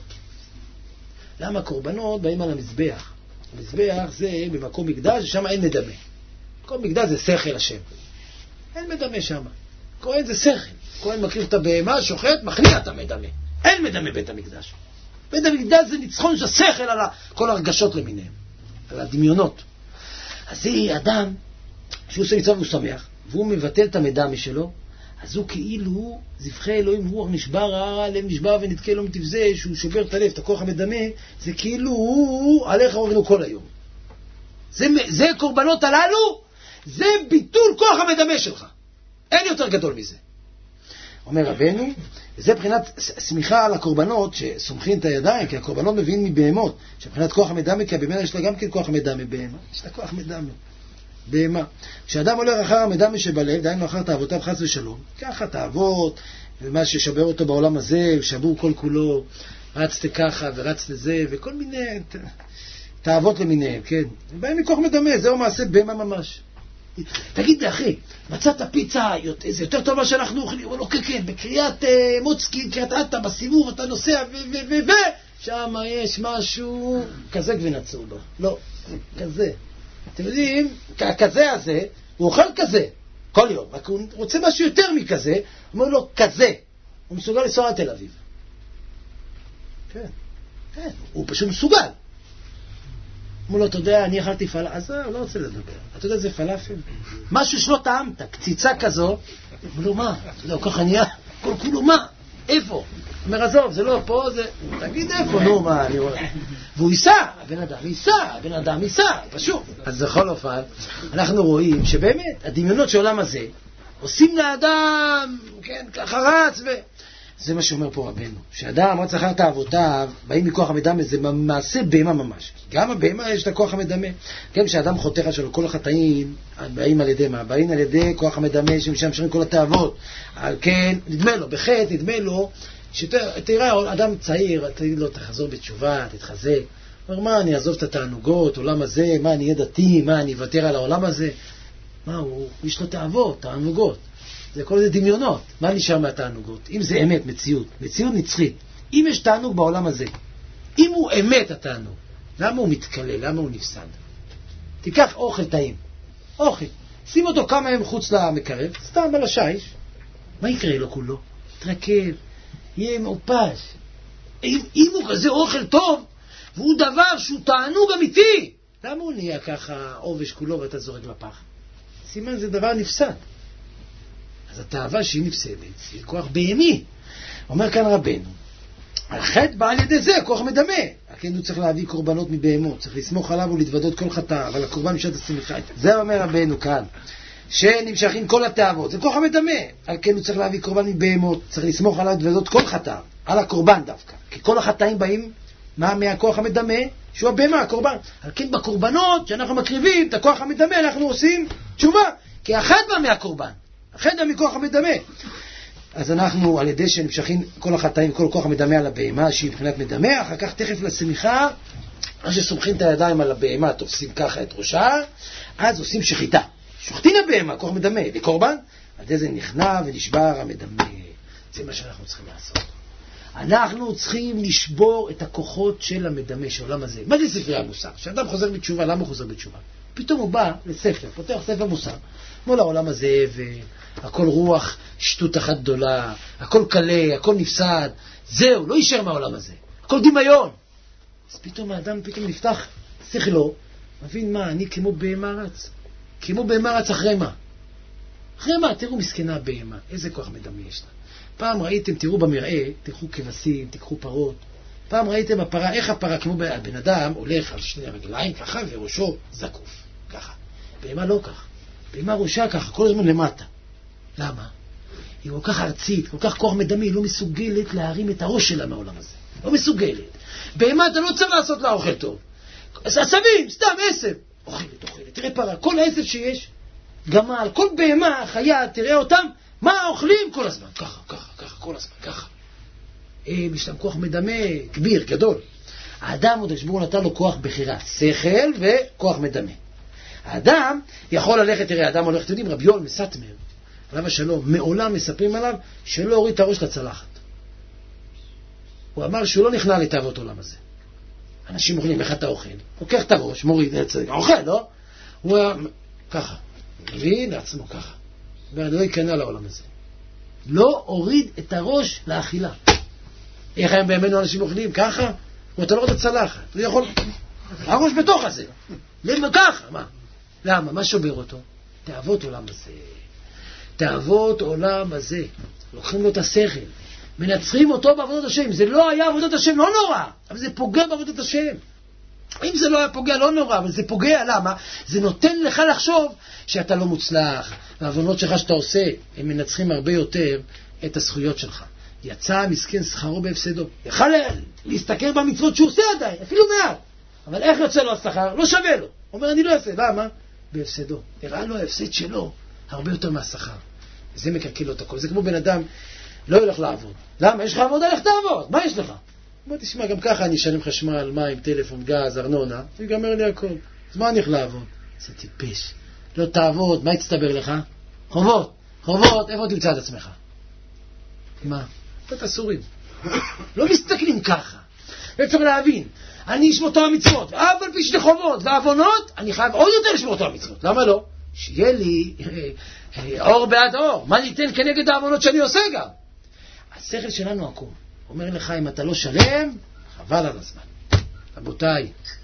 למה קורבנות באים על המזבח? המזבח זה במקום מקדש, ששם אין מדמה. מקום מקדש זה שכל השם. אין מדמה שם. כהן זה שכל. כהן מקריב את הבהמה, שוחט, מכניע את המדמה. אין מדמה בית המקדש. בית המקדש זה ניצחון של שכל על כל הרגשות למיניהם, על הדמיונות. אז זה אדם שהוא עושה מצווה והוא שמח, והוא מבטל את המדמה שלו, אז הוא כאילו זבחי אלוהים רוח נשבר, הלב נשבר ונתקה לו מתבזה, שהוא שובר את הלב, את הכוח המדמה, זה כאילו הוא עליך אורנו כל היום. זה קורבנות הללו, זה ביטול כוח המדמה שלך. אין יותר גדול מזה. אומר רבנו, וזה מבחינת סמיכה על הקורבנות שסומכים את הידיים, כי הקורבנות מביאים מבהמות, שבחינת כוח המדמה, כי הבהמה יש לה גם כן כוח המדמה בהמה. יש לה כוח מדמה. בהמה. כשאדם הולך אחר המדמה שבלב, דהיינו אחר תאוותיו חס ושלום, ככה תאוות, ומה ששבר אותו בעולם הזה, שבור כל כולו, רצת ככה ורצת זה, וכל מיני תאוות למיניהם, כן? באים מכוח מדמה, זהו מעשה בהמה ממש. תגיד לי אחי, מצאת פיצה, זה יותר טוב מה שאנחנו אוכלים? אבל לא, כן, בקריאת מוצקין, קריאת עטה, בסיבוב אתה נוסע שם יש משהו כזה גבינצור בו. לא, כזה. אתם יודעים, הכזה הזה, הוא אוכל כזה, כל יום, רק הוא רוצה משהו יותר מכזה, הוא אומר לו כזה, הוא מסוגל לנסוע לתל אביב. כן, הוא פשוט מסוגל. אמרו לו, אתה יודע, אני אכלתי פלאפל, אז לא רוצה לדבר. אתה יודע, זה פלאפל. משהו שלא טעמת, קציצה כזו. אמרו לו, מה? אתה יודע, הוא ככה נהיה, כל כולו, מה? איפה? אומר, עזוב, זה לא פה, זה... תגיד איפה, נו, מה, אני רואה. והוא ייסע, הבן אדם ייסע, פשוט. אז בכל אופן, אנחנו רואים שבאמת, הדמיונות של העולם הזה, עושים לאדם, כן, ככה רץ, זה מה שאומר פה רבנו, שאדם רץ אחר תאוותיו, באים מכוח המדמה, זה מעשה בהמה ממש. גם הבהמה יש לה כוח המדמה. גם כשאדם חותך שלו, כל החטאים באים על ידי מה? באים על ידי כוח המדמה, שמשמשים כל התאוות. על כן, נדמה לו, בחטא, נדמה לו, שתראה, אדם צעיר, תגיד לו, תחזור בתשובה, תתחזק. אומר, מה, אני אעזוב את התענוגות, עולם הזה, מה, אני אהיה דתי, מה, אני אוותר על העולם הזה? מה, יש לו תאוות, תענוגות. זה כל זה דמיונות. מה נשאר מהתענוגות? אם זה אמת, מציאות נצחית. אם יש תענוג בעולם הזה, אם הוא אמת התענוג, למה הוא מתקלל? למה הוא נפסד? תיקח אוכל טעים. אוכל. שים אותו כמה ימים חוץ למקרב, סתם על השיש. מה יקרה לו כולו? תרכב, יהיה מעופש. אם הוא כזה אוכל טוב, והוא דבר שהוא תענוג אמיתי, למה הוא נהיה ככה עובש כולו ואתה זורק לפח? סימן זה דבר נפסד. אז התאווה שהיא נפסדת, היא כוח בהמי. אומר כאן רבנו, החטא בא על ידי זה, כוח מדמה. כן, הוא צריך להביא קורבנות מבהמות, צריך לסמוך עליו ולהתוודות כל חטא, אבל הקורבן משעת השמחה. זה אומר רבנו כאן, שנמשכים כל התאוות, זה כוח המדמה. על כן הוא צריך להביא קורבן מבהמות, צריך לסמוך עליו ולהתוודות כל חטא, על הקורבן דווקא. כי כל החטאים באים מהכוח המדמה, שהוא הבהמה, הקורבן. על כן בקורבנות שאנחנו מקריבים את הכוח המדמה, אנחנו עושים תשובה, כי החטא בא מהקורבן. החטא מכוח המדמה. אז אנחנו, על ידי שנמשכים כל החטאים, כל כוח המדמה על הבהמה, שהיא מבחינת מדמה, אחר כך תכף לשמיכה, אז שסומכים את הידיים על הבהמה, תופסים ככה את ראשה, אז עושים שחיטה. שוחטין הבהמה, כוח מדמה, לקורבן, עד איזה נכנע ונשבר המדמה. זה מה שאנחנו צריכים לעשות. אנחנו צריכים לשבור את הכוחות של המדמה, של העולם הזה. מה זה ספרי המוסר? כשאדם חוזר בתשובה, למה הוא חוזר בתשובה? פתאום הוא בא לספר, פותח ספר מוסר. מול העולם הזה, והכל רוח שטות אחת גדולה, הכל קלה, הכל נפסד, זהו, לא יישאר מהעולם הזה, הכל דמיון. אז פתאום האדם נפתח שכלו, מבין מה, אני כמו בהמה רץ. כמו בהמה רץ אחרי מה? אחרי מה? תראו מסכנה בהמה, איזה כוח מדמה יש לה. פעם ראיתם, תראו במראה, תיקחו כבשים, תיקחו פרות. פעם ראיתם הפרה, איך הפרה, כמו בן אדם, הולך על שני הרגליים ככה, וראשו זקוף, ככה. בהמה לא ככה. בהמה ראשה ככה, כל הזמן למטה. למה? היא כל כך ארצית, כל כך כוח מדמה, היא לא מסוגלת להרים את הראש שלה מהעולם הזה. לא מסוגלת. בהמה אתה לא צריך לעשות לה אוכל טוב. עשבים, סתם עשב. אוכלת. תראה פרה, כל העשב שיש, גמל, כל בהמה, חיה, תראה אותם, מה אוכלים כל הזמן? ככה, כל הזמן, ככה. יש להם כוח מדמה, כביר, גדול. האדם עוד השבור נתן לו כוח בחירה, שכל וכוח מדמה. האדם יכול ללכת, תראה, האדם הולך, אתם יודעים, רבי יואל מסטמר, עליו השלום, מעולם מספרים עליו שלא הוריד את הראש לצלחת. הוא אמר שהוא לא נכנע לתאוות עולם הזה. אנשים אוכלים, איך אתה אוכל? לוקח את הראש, מוריד, אוכל, לא? הוא היה ככה, מביא לעצמו ככה. ואני לא ייכנע לעולם הזה. לא הוריד את הראש לאכילה. איך היום בימינו אנשים אוכלים? ככה? ואתה לא רואה את הצלחת. הוא יכול... הראש בתוך הזה. למה ככה? מה? למה? מה שובר אותו? תאוות עולם הזה. תאוות עולם הזה. לוקחים לו את השכל. מנצחים אותו בעבודת השם. זה לא היה עבודת השם, לא נורא. אבל זה פוגע בעבודת השם. אם זה לא היה פוגע, לא נורא, אבל זה פוגע. למה? זה נותן לך לחשוב שאתה לא מוצלח. העוונות שלך שאתה עושה, הם מנצחים הרבה יותר את הזכויות שלך. יצא מסכן שכרו בהפסדו. יכל להסתכל במצוות שהוא עושה עדיין, אפילו מעט. אבל איך יוצא לו השכר? לא שווה לו. אומר, אני לא אעשה. למה? בהפסדו. הראה לו ההפסד שלו הרבה יותר מהשכר. וזה מקרקל לו את הכל. זה כמו בן אדם לא ילך לעבוד. למה? יש לך עבודה, לך תעבוד. מה יש לך? בוא תשמע, גם ככה אני אשלם חשמל, מים, טלפון, גז, ארנונה. ויגמר לי הכל. אז מה אני הולך לעבוד? זה טיפש. לא תעבוד, מה יצטבר לך? חובות. איפה תמצא את עצמך? מה? את אסורים. לא מסתכלים ככה. וצריך להבין, אני אשמור תורה מצוות, אבל פי שתי חובות ועוונות, אני חייב עוד יותר לשמור תורה מצוות. למה לא? שיהיה לי אור בעד אור. מה ניתן כנגד העוונות שאני עושה גם? השכל שלנו עקום. אומר לך, אם אתה לא שלם, חבל על הזמן. רבותיי,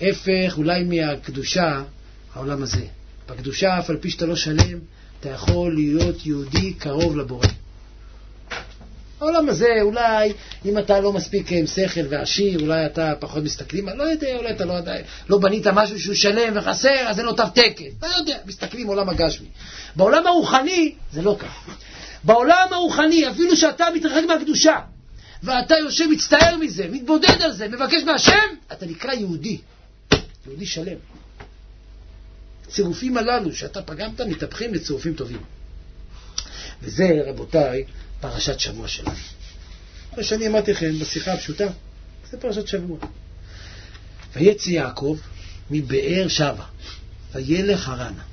הפך אולי מהקדושה, העולם הזה. בקדושה, אף על פי שאתה לא שלם, אתה יכול להיות יהודי קרוב לבורא. העולם הזה, אולי, אם אתה לא מספיק עם שכל ועשיר, אולי אתה פחות מסתכלים, אני לא יודע, אולי אתה לא בנית משהו שהוא שלם וחסר, אז אין לו תו תקן. אתה יודע, מסתכלים עולם הגשמי. בעולם הרוחני, זה לא כך. בעולם הרוחני, אפילו שאתה מתרחק מהקדושה, ואתה יושב, מצטער מזה, מתבודד על זה, מבקש מהשם, אתה נקרא יהודי. יהודי שלם. צירופים הללו שאתה פגמת מתהפכים לצירופים טובים. וזה, רבותיי, פרשת שבוע שלנו. מה שאני אמרתי לכם בשיחה הפשוטה, זה פרשת שבוע. ויצא יעקב מבאר שבע, וילך חרנה.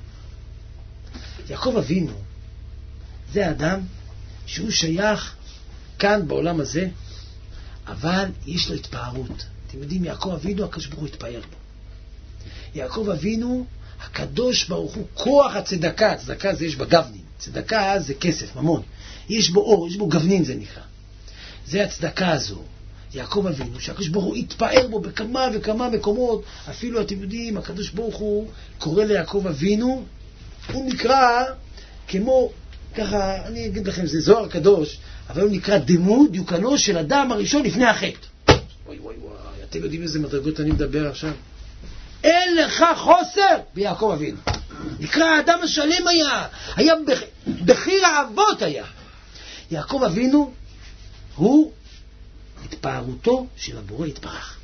יעקב אבינו, זה אדם שהוא שייך כאן בעולם הזה, אבל יש לו התפארות. אתם יודעים, יעקב אבינו, הקדוש ברוך הוא התפאר בו. יעקב אבינו, הקדוש ברוך הוא, כוח הצדקה, צדקה זה יש בה גוונים, צדקה זה כסף, ממון. יש בו אור, יש בו גוונים זה נקרא. זה הצדקה הזו. יעקב אבינו, שהקדוש ברוך הוא התפאר בו בכמה וכמה מקומות, אפילו אתם יודעים, הקדוש ברוך הוא קורא ליעקב אבינו, הוא נקרא כמו, ככה, אני אגיד לכם, זה זוהר קדוש, אבל הוא נקרא דמות דיוקנו של אדם הראשון לפני החטא. וואי וואי וואי, אתם יודעים איזה מדרגות אני מדבר עכשיו? אין לך חוסר ביעקב אבינו. נקרא האדם השלם היה בחיר האבות היה. יעקב אבינו הוא התפארותו של הבורא יתברך.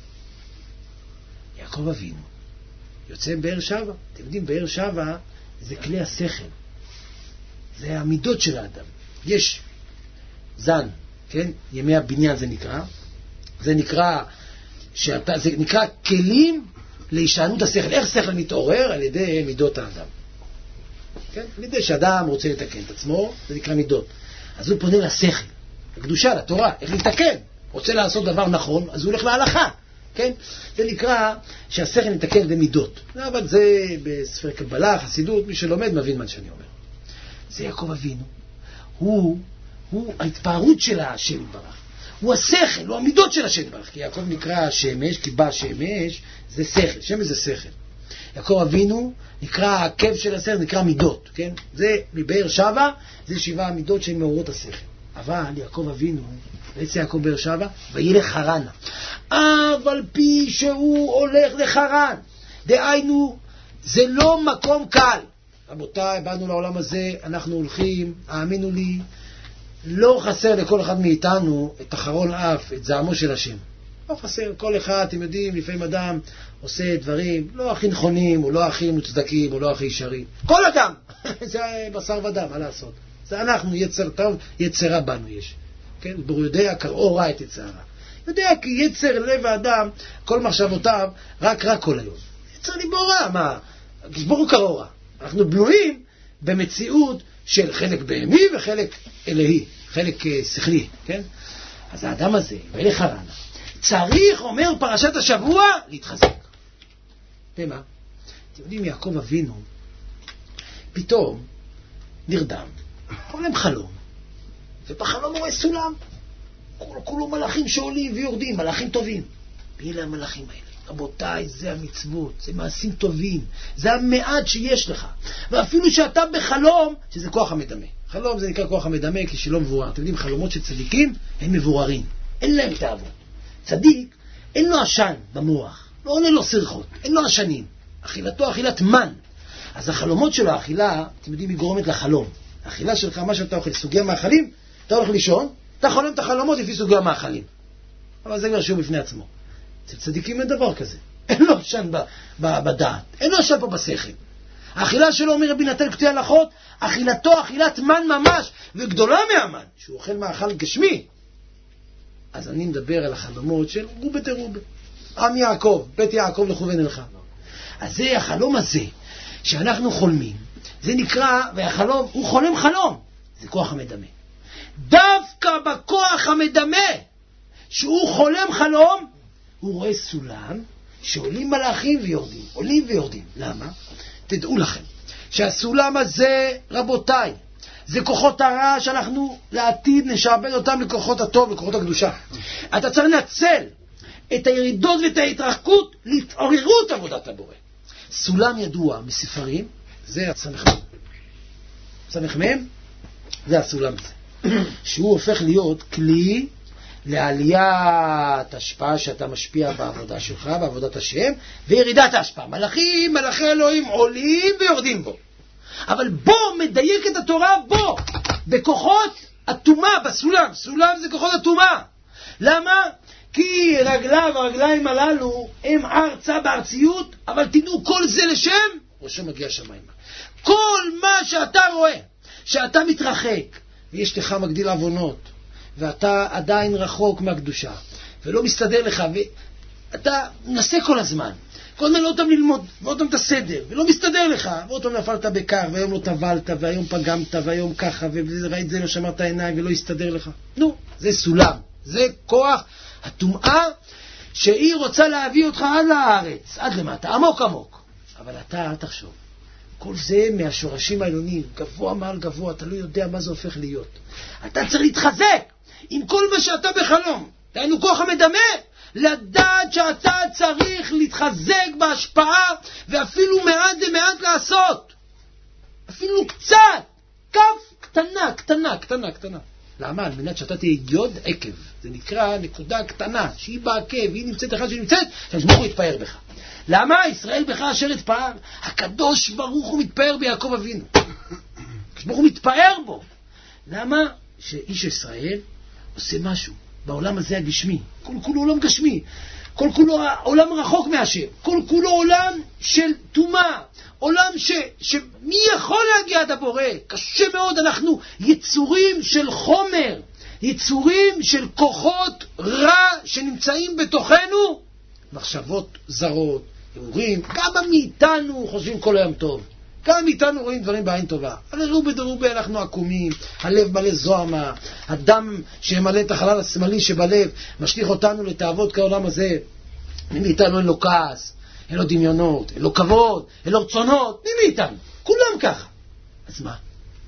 יעקב אבינו יוצא באר שבע. אתם יודעים, באר שבע זה כלי השכל. זה המידות של האדם. יש זן, כן? ימי הבניין זה נקרא. זה נקרא זה נקרא כלים להישענות השכל. איך שכל מתעורר? על ידי מידות האדם. כן? על ידי שאדם רוצה לתקן את עצמו, זה נקרא מידות. אז הוא פונה לשכל, לקדושה, לתורה, איך לתקן. רוצה לעשות דבר נכון, אז הוא הולך להלכה. כן? זה נקרא שהשכל נתקן במידות. אבל זה בספר קבלה, חסידות, מי שלומד מבין מה שאני אומר. זה יעקב אבינו. הוא ההתפארות של השם יתברך. הוא השכל, הוא המידות של השם יתברך. כי יעקב נקרא שמש, כי בא שמש, זה שכל. שמש זה שכל. יעקב אבינו נקרא העקב של השכל, נקרא מידות. כן? זה מבאר שבע, זה 7 מידות שהן מאורות השכל. אבל יעקב אבינו, ויצא יעקב באר שבע, וילך חרנה. אבל פי שהוא הולך לחרן, דהיינו, זה לא מקום קל. רבותיי, באנו לעולם הזה, אנחנו הולכים, האמינו לי, לא חסר לכל אחד מאיתנו את אחרון אף, את זעמו של השם. לא חסר, כל אחד, אתם יודעים, לפעמים אדם עושה דברים לא הכי נכונים, או לא הכי מוצדקים, או לא הכי ישרים. כל אדם, זה בשר ודם, מה לעשות? זה אנחנו, יצר טוב, יצרה בנו יש. כן? ברור יודע, קראו רע את יצרה. יודע כי יצר לב האדם, כל מחשבותיו, רק כל היום. יצר ליבו רע, מה? ברור קראו רע. אנחנו בנויים במציאות של חלק בהמי וחלק אלוהי, חלק שכלי, כן? אז האדם הזה, וילך חרנה, צריך, אומר פרשת השבוע, להתחזק. ומה? אתם יודעים, יעקב אבינו, פתאום נרדם, חולם חלום, ובחלום הוא רואה סולם, כולו מלאכים שעולים ויורדים, מלאכים טובים. מי אלה המלאכים האלה? רבותיי, זה המצוות, זה מעשים טובים, זה המעט שיש לך. ואפילו שאתה בחלום, שזה כוח המדמה. חלום זה נקרא כוח המדמה כשלא מבורר. אתם יודעים, חלומות של צדיקים הם מבוררים, אין להם תאוות. צדיק, אין לו עשן במוח, לא עונה לו סרחות, אין לו עשנים. אכילתו אכילת מן. אז החלומות שלו, האכילה, אתם יודעים, היא גורמת לחלום. האכילה שלך, מה שאתה אוכל, סוגי המאכלים, אתה הולך לישון, אתה חולם את החלומות לפי סוגי המאכלים. אבל זה כבר שיעור בפני עצמו. אצל צדיקים אין דבר כזה. אין לו עשן בדעת, אין לו עשן פה בשכל. האכילה שלו, אומר רבי נתן כותב הלכות, אכילתו אכילת מן ממש, וגדולה מהמן, שהוא אוכל מאכל גשמי. אז אני מדבר על החלומות של רובה תרובה. עם יעקב, בית יעקב לכוון אליך. אז זה החלום הזה, שאנחנו חולמים, זה נקרא, והחלום, הוא חולם חלום, זה כוח המדמה. דווקא בכוח המדמה, שהוא חולם חלום, הוא רואה סולם, שעולים מלאכים ויורדים, עולים ויורדים. למה? תדעו לכם, שהסולם הזה, רבותיי, זה כוחות הרע שאנחנו לעתיד נשעבד אותם לכוחות הטוב, לכוחות הקדושה. אתה צריך לנצל את הירידות ואת ההתרחקות להתעוררות עבודת הבורא. סולם ידוע מספרים, זה סמ"ם, זה הסולם הזה, שהוא הופך להיות כלי לעליית השפעה שאתה משפיע בעבודה שלך, בעבודת השם, וירידת ההשפעה. מלאכי אלוהים עולים ויורדים בו. אבל בו מדייק את התורה, בו, בכוחות התומה, בסולם. סולם זה כוחות התומה. למה? כי הרגליים הללו הם ארצה בארציות, אבל תדעו כל זה לשם, ראשו מגיע שמיימה. כל מה שאתה רואה, שאתה מתרחק, ויש לך מגדיל עוונות, ואתה עדיין רחוק מהקדושה, ולא מסתדר לך, ואתה מנסה כל הזמן, כל הזמן לא אותם ללמוד, ועוד אותם את הסדר, ולא מסתדר לך, ועוד אותם נפלת בקר, והיום לא טבלת, והיום פגמת, והיום ככה, וראית זה לא שמרת העיניים, ולא הסתדר לך. נו, זה סולם, זה כוח התומעה, שהיא רוצה להביא אותך עד לארץ, עד למטה, עמוק עמוק. אבל אתה, אל תחשוב. כל זה מהשורשים העליונים, גבוה מעל גבוה, אתה לא יודע מה זה הופך להיות. אתה צריך להתחזק עם כל מה שאתה בחלום. דהיינו כוח המדמה, לדעת שאתה צריך להתחזק בהשפעה, ואפילו מעט למעט לעשות. אפילו קצת, כף קטנה. למה? על מנת שאתה תהיה יוד עקב. זה נקרא נקודה קטנה, שהיא בעקב, היא נמצאת אחד שהיא נמצאת, שהקדוש ברוך הוא יתפאר בך. למה? ישראל בך אשר יתפאר. הקדוש ברוך הוא מתפאר ביעקב אבינו. הקדוש ברוך הוא מתפאר בו. למה? שאיש ישראל עושה משהו בעולם הזה הגשמי. כל כולו עולם גשמי. כל כולו עולם רחוק מהשם. כל כולו עולם של תומה. עולם שמי יכול להגיע עד הבורא? קשה מאוד. אנחנו יצורים של חומר. יצורים של כוחות רע שנמצאים בתוכנו. מחשבות זרות, אמורים, כמה מאיתנו חושבים כל היום טוב. כמה מאיתנו רואים דברים בעין טובה. אבל רובה אנחנו עקומים, הלב מלא זוהמה, הדם שמלא את החלל השמאלי שבלב, משליך אותנו לתאוות כעולם הזה. מי מאיתנו אין לו כעס, אין לו דמיונות, אין לו כבוד, אין לו רצונות, מי מאיתנו? כולם ככה. אז מה?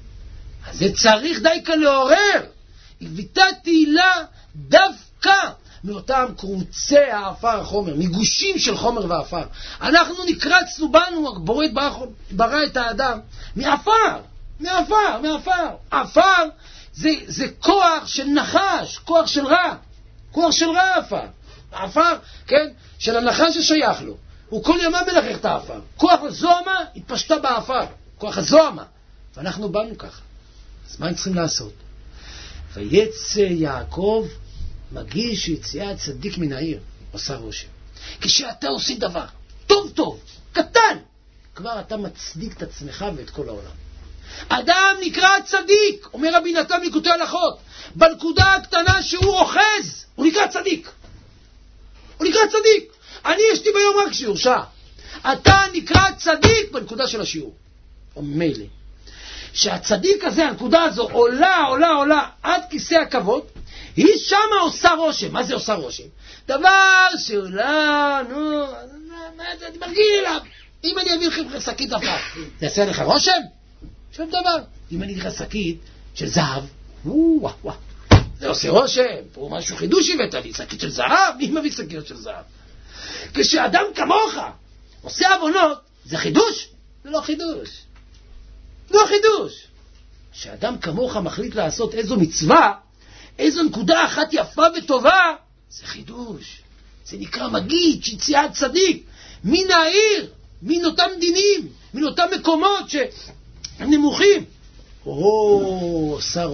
אז זה צריך די כאן לעורר. הביטה תהילה דווקא מאותם קרוצי האפר החומר, מגושים של חומר ואפר. אנחנו נקרצנו בנו, הבורא ברא את האדם, מאפר. אפר זה כוח של נחש, כוח של רע אפר. האפר, כן, של הנחש ששייך לו. הוא כל ימה מלחך את האפר. כוח הזוהמה התפשטה באפר, כוח הזוהמה. ואנחנו באנו ככה. אז מה הם צריכים לעשות? ויצא יעקב מגיש יציאת צדיק מן העיר, עושה רושם. כשאתה עושה דבר טוב, קטן, כבר אתה מצדיק את עצמך ואת כל העולם. אדם נקרא צדיק, אומר רבי נתן מליקוטי הלכות, בנקודה הקטנה שהוא אוחז, הוא נקרא צדיק. אני יש לי ביום רק שיעור, שעה. אתה נקרא צדיק בנקודה של השיעור. או מילא. שהצדיק הזה, הנקודה הזו, עולה עד כיסא הכבוד, היא שמה עושה רושם. מה זה עושה רושם? דבר שאולי, אני מרגיל אליו. אם אני אביא לכם שקית עפר, זה יעשה לך רושם? שום דבר. אם אני אקרא שקית של זהב, זה עושה רושם. פה משהו חידוש הבאת לי, שקית של זהב? מי מביא שקיות של זהב? כשאדם כמוך עושה עוונות, זה חידוש? זה לא חידוש. כשאדם כמוך מחליט לעשות איזו מצווה, איזו נקודה אחת יפה וטובה, זה חידוש. זה נקרא מגיד, יציאת צדיק, מן העיר, מן אותם דינים, מן אותם מקומות שהם נמוכים. עושה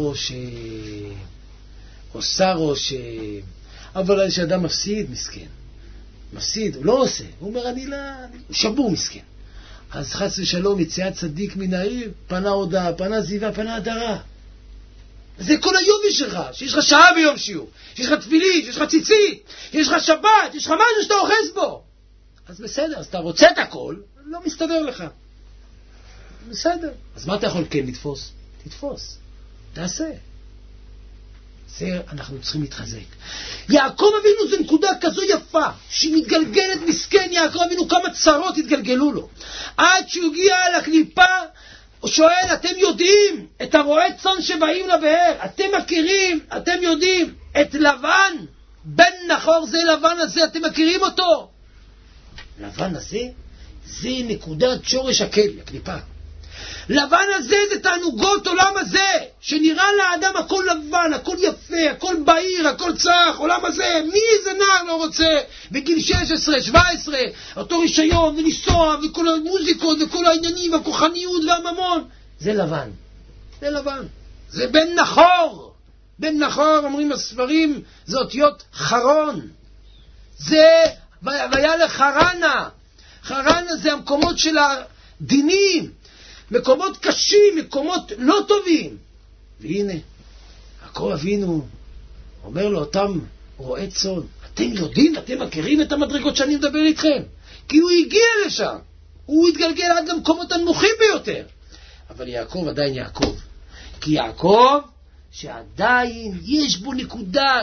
רושם. אבל כשאדם מפסיד, מסכן. הוא לא עושה. הוא אומר, הוא שבור מסכן. אז חס ושלום, יציאת צדיק מן העיר, פנה הודעה, פנה זיווה, פנה הדרה. זה כל היובי שלך, שיש לך שעה ביום שיעור, שיש לך תפילין, שיש לך ציצית, יש לך שבת, יש לך משהו שאתה אוחז בו. אז בסדר, אז אתה רוצה את הכל, לא מסתדר לך. בסדר. אז מה אתה יכול כן לתפוס? תתפוס. תעשה. זה אנחנו צריכים להתחזק. יעקב אבינו זה נקודה כזו יפה, שהיא מתגלגלת מסכן יעקב אבינו, כמה צרות התגלגלו לו. עד שהוא הגיע לקליפה, הוא שואל, אתם יודעים את הרועי צאן שבאים לבאר? אתם מכירים, אתם יודעים את לבן בן נחור זה לבן הזה, אתם מכירים אותו? לבן הזה זה נקודת שורש הכלי, הקליפה. לבן הזה זה תענוגות עולם הזה, שנראה לאדם הכל לבן, הכל יפה, הכל בהיר, הכל צח, עולם הזה. מי איזה נער לא רוצה בגיל 16, 17, אותו רישיון ולנסוע וכל המוזיקות וכל העניינים והכוחניות והממון? זה לבן. זה לבן. זה בן נחור. בן נחור, אומרים הספרים, זה אותיות חרון. זה והיה לחרנה. חרנה זה המקומות של הדינים, מקומות קשים, מקומות לא טובים. והנה, יעקב אבינו אומר לו אותם רועי צאן, אתם יודעים, אתם מכירים את המדרגות שאני מדבר איתכם? כי הוא הגיע לשם, הוא התגלגל עד למקומות הנמוכים ביותר. אבל יעקב עדיין יעקב, כי יעקב שעדיין יש בו נקודה,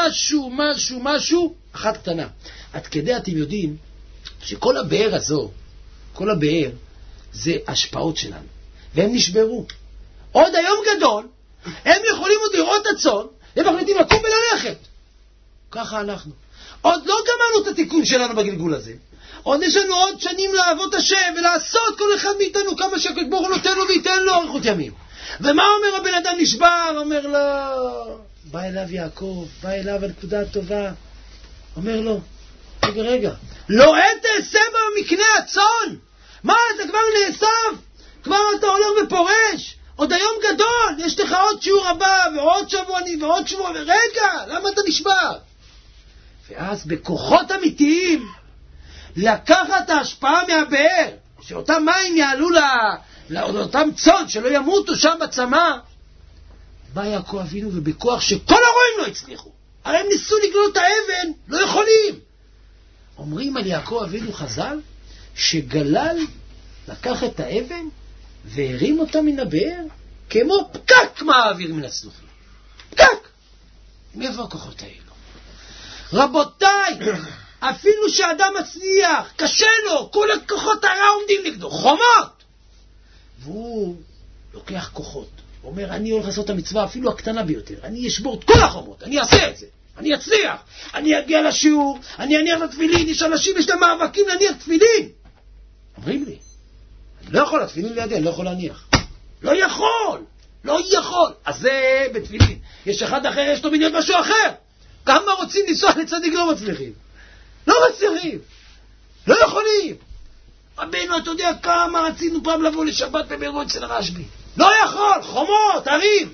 משהו, אחת קטנה. עד כדי אתם יודעים שכל הבאר הזו, כל הבאר, זה השפעות שלנו, והם נשברו. עוד היום גדול, הם יכולים עוד לראות את הצאן, הם מחליטים לקום וללכת. ככה אנחנו. עוד לא גמרנו את התיקון שלנו בגלגול הזה. עוד יש לנו עוד שנים לעבוד השם, ולעשות כל אחד מאיתנו כמה שהקדוש ברוך הוא נותן לו וייתן לו אריכות ימים. ומה אומר הבן אדם נשבר? אומר לו, בא אליו יעקב, בא אליו הנקודה הטובה. אומר לו, רגע, לא תעשה במקנה הצאן. מה, אתה כבר נאסף? כבר אתה הולך ופורש? עוד היום גדול, יש לך עוד שיעור הבא, ועוד שבועני, ועוד שבוע, ורגע, למה אתה נשבר? ואז בכוחות אמיתיים, לקחת את ההשפעה מהבאר, שאותם מים יעלו לאותם צאן, שלא ימותו שם בצמא. בא יעקב אבינו, ובכוח שכל הרועים לא הצליחו. הרי הם ניסו לגלות את האבן, לא יכולים. אומרים על יעקב אבינו חז"ל, שגלל לקח את האבן והרים אותה מן הבאר כמו פקק מהאוויר מן הצלוחים. פקק! מאיפה הכוחות האלו? רבותיי, אפילו שאדם מצליח, קשה לו, כל הכוחות הרע עומדים נגדו, חומות! והוא לוקח כוחות, אומר, אני הולך לעשות את המצווה אפילו הקטנה ביותר, אני אשבור את כל החומות, אני אעשה את זה, אני אצליח, אני אגיע לשיעור, אני אניח לתפילין, יש אנשים, יש להם מאבקים להניח תפילין. אומרים לי, אני לא יכול, התפילין לידי, אני לא יכול להניח. לא יכול. אז זה בתפילין. יש אחד אחר, יש לו בניין משהו אחר. כמה רוצים לנסוע לצדיק לא מצליחים. לא יכולים. רבינו, אתה יודע כמה רצינו פעם לבוא לשבת במירון אצל הרשב"י. לא יכול, חומות, הרים.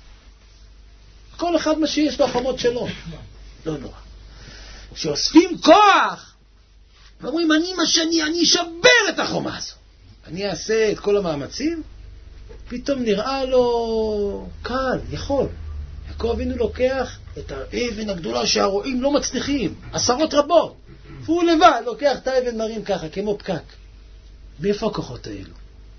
כל אחד מה שיש לו החומות שלו. לא נורא. שאוספים כוח, ואומרים, אני אשבר את החומה הזו. אני אעשה את כל המאמצים, פתאום נראה לו קל, יכול. יעקב אבינו לוקח את האבן הגדולה שהרועים לא מצליחים, עשרות רבות, והוא לבד לוקח את האבן מרים ככה, כמו פקק. מאיפה הכוחות האלו?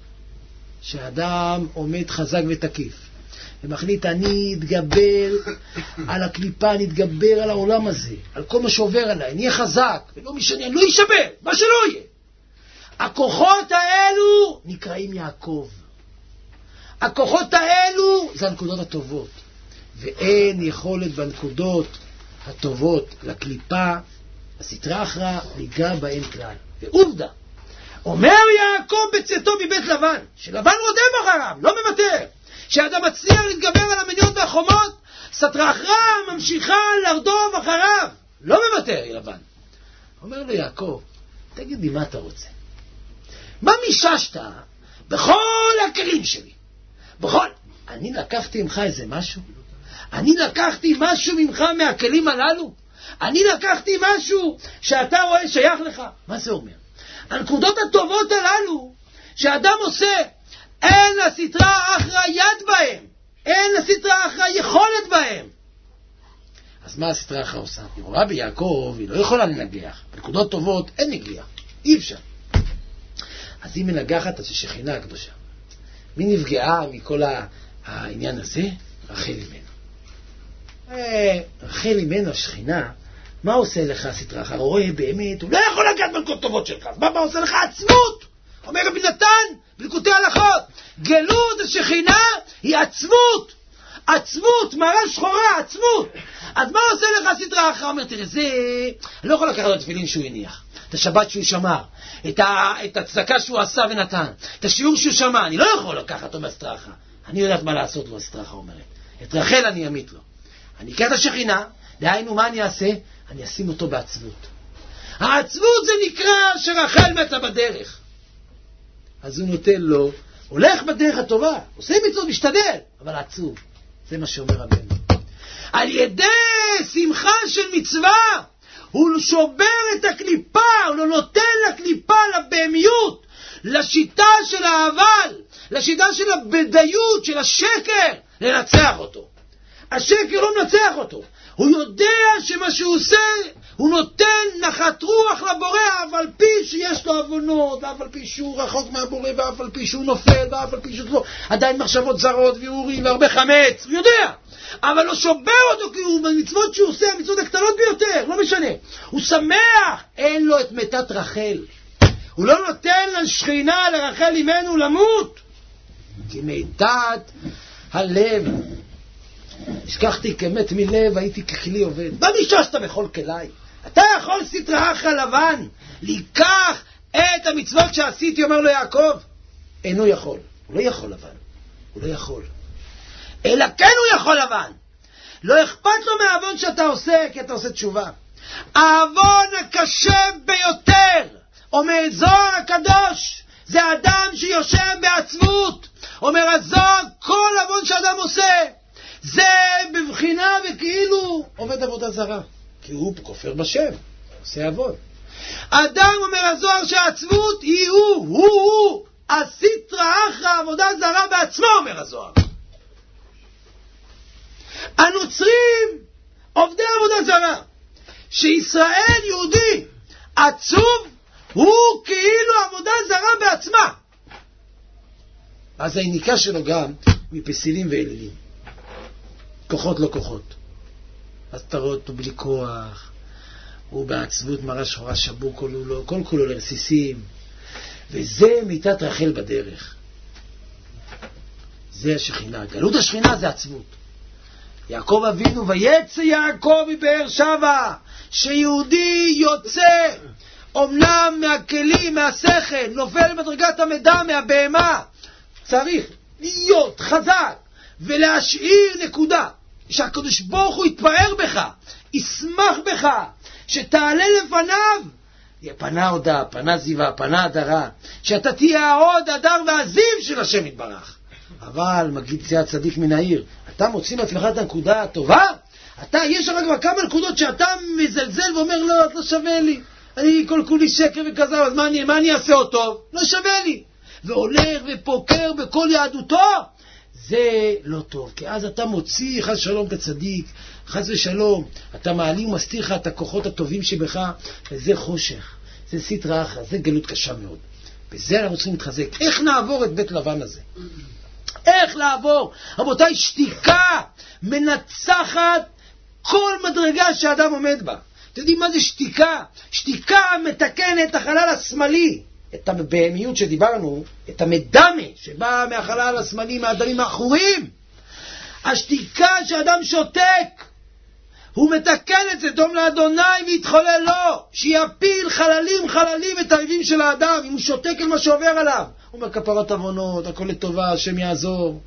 שאדם עומד חזק ותקיף, ומחליט, אני אתגבר על הקליפה, אני אתגבר על העולם הזה, על כל מה שעובר עליי, אני אהיה חזק, ולא משנה, אני לא אשבר, מה שלא יהיה. הכוחות האלו נקראים יעקב. הכוחות האלו זה הנקודות הטובות, ואין יכולת בנקודות הטובות לקליפה, הסתרה אחרא, ליגע בהן כלל. ועובדה, אומר יעקב בצאתו מבית לבן, שלבן רודף אחריו, לא מוותר, שאדם מצליח להתגבר על המניות והחומות, סתרה אחרא ממשיכה לרדוף אחריו, לא מוותר לבן. אומר לו יעקב, תגיד לי מה אתה רוצה? מה מיששת בכל הכלים שלי? אני לקחתי ממך איזה משהו? אני לקחתי משהו ממך מהכלים הללו? אני לקחתי משהו שאתה רואה שייך לך? מה זה אומר? הנקודות הטובות הללו שאדם עושה, אין לסתרה אחרא יד בהם, אין לסתרה אחרא יכולת בהם. אז מה הסתרה אחרא עושה? היא רואה ביעקב, היא לא יכולה לנגח. בנקודות טובות אין נגיעה, אי אפשר. אז היא מנגחת את השכינה הקדושה. מי נפגעה מכל העניין הזה? רחל אמנו. רחל אמנו, השכינה, מה עושה לך סתרה אחרא? רואה באמת, הוא לא יכול לגעת בנקודות טובות שלך. אז מה עושה לך? עצמות! אומר רבי נתן, בליקוטי הלכות, גלות השכינה היא עצמות. עצמות, מראה שחורה, עצמות. אז מה עושה לך סטרא אחרא? אומר, תראה, זה... אני לא יכול לקחת את התפילין שהוא הניח, את השבת שהוא שמר, את הצדקה שהוא עשה ונתן, את השיעור שהוא שמע, אני לא יכול לקחת אותו מהסטרא אחרא. אני יודעת מה לעשות לו, הסטרא אחרא אומרת. את רחל אני אמית לו. אני אקח את השכינה, דהיינו מה אני אעשה? אני אשים אותו בעצבות. העצבות זה נקרא שרחל מתה בדרך. אז הוא נותן לו, הולך בדרך הטובה, עושה מצוות, משתדל, אבל עצוב. זה מה שאומר רבנו. על ידי שמחה של מצווה, הוא שובר את הקליפה, הוא לא נותן לקליפה, לבהמיות, לשיטה של האבל, לשיטה של הבדיות, של השקר, לנצח אותו. השקר לא מנצח אותו. הוא יודע שמה שהוא עושה, הוא נותן נחת רוח לבורא, אף על פי שיש לו עוונות, ואף על פי שהוא רחוק מהבורא, ואף על פי שהוא נופל, ואף על פי שיש לו עדיין מחשבות זרות ואורים והרבה חמץ, הוא יודע. אבל לא שובר אותו, כי הוא במצוות שהוא עושה, המצוות הקטנות ביותר, לא משנה. הוא שמח, אין לו את מתת רחל. הוא לא נותן לשכינה, לרחל אימנו למות. כי מתת הלב. השכחתי כמת מלב, הייתי ככלי עובד. מה נששת בכל כלי? אתה יכול סטרא אחרא לבן, לקח את המצוות שעשיתי, אומר לו יעקב. אינו יכול. הוא לא יכול לבן. הוא לא יכול. אלא כן הוא יכול לבן. לא אכפת לו מהעוון שאתה עושה, כי אתה עושה תשובה. העוון הקשה ביותר, אומר זוהר הקדוש, זה אדם שיושב בעצבות. אומר הזוהר, כל עוון שאדם עושה, זה בבחינה וכאילו עובד עבודה זרה. כי הוא כופר בשם, עושה עוון. אדם, אומר הזוהר, שהעצבות היא הוא. הסטרא אחרא, עבודה זרה בעצמו, אומר הזוהר. הנוצרים עובדי עבודה זרה. שישראל יהודי עצוב הוא כאילו עבודה זרה בעצמה. אז העניקה שלו גם מפסילים ואלילים, כוחות לא כוחות. אז אתה רואה אותו בלי כוח, הוא בעצבות מראה שחורה, שבור כל כולו לרסיסים. וזה מיתת רחל בדרך. זה השכינה. גלות השכינה זה עצבות. יעקב אבינו, ויצא יעקב מבאר שבע, שיהודי יוצא אומנם מהכלים, מהשכל, נופל מדרגת המדע, מהבהמה. צריך להיות חזק ולהשאיר נקודה, שהקדוש ברוך הוא יתפאר בך, ישמח בך, שתעלה לפניו, יהיה פנה הודעה, פנה זיווה, פנה הדרה, שאתה תהיה העוד, הדר והזיו של השם יתברך. אבל מגיד צייד צדיק מן העיר, אתה מוציא מעצמך את הנקודה הטובה, יש לך כבר כמה נקודות שאתה מזלזל ואומר לא, לא שווה לי, אני כל כולי שקר וכזב, אז מה אני אעשה אותו? לא שווה לי. והולך ופוקר בכל יהדותו, זה לא טוב, כי אז אתה מוציא חס שלום את הצדיק, חס ושלום, אתה מעלים ומסתיר לך את הכוחות הטובים שבך, וזה חושך, זה סטרא אחרא, זה גלות קשה מאוד. בזה אנחנו צריכים להתחזק. איך נעבור את בית לבן הזה? איך לעבור? רבותיי, שתיקה מנצחת כל מדרגה שאדם עומד בה. אתם יודעים מה זה שתיקה? שתיקה מתקנת החלל השמאלי, את הבהמיות שדיברנו, את המדמה שבא מהחלל השמאלי, מהדמים האחוריים. השתיקה שאדם שותק, הוא מתקן את זה, דום לאדוני ויתחולל לו, שיפיל חללים את האויבים של האדם, אם הוא שותק על מה שעובר עליו. הוא אומר כפרת עוונות, הכל לטובה, השם יעזור.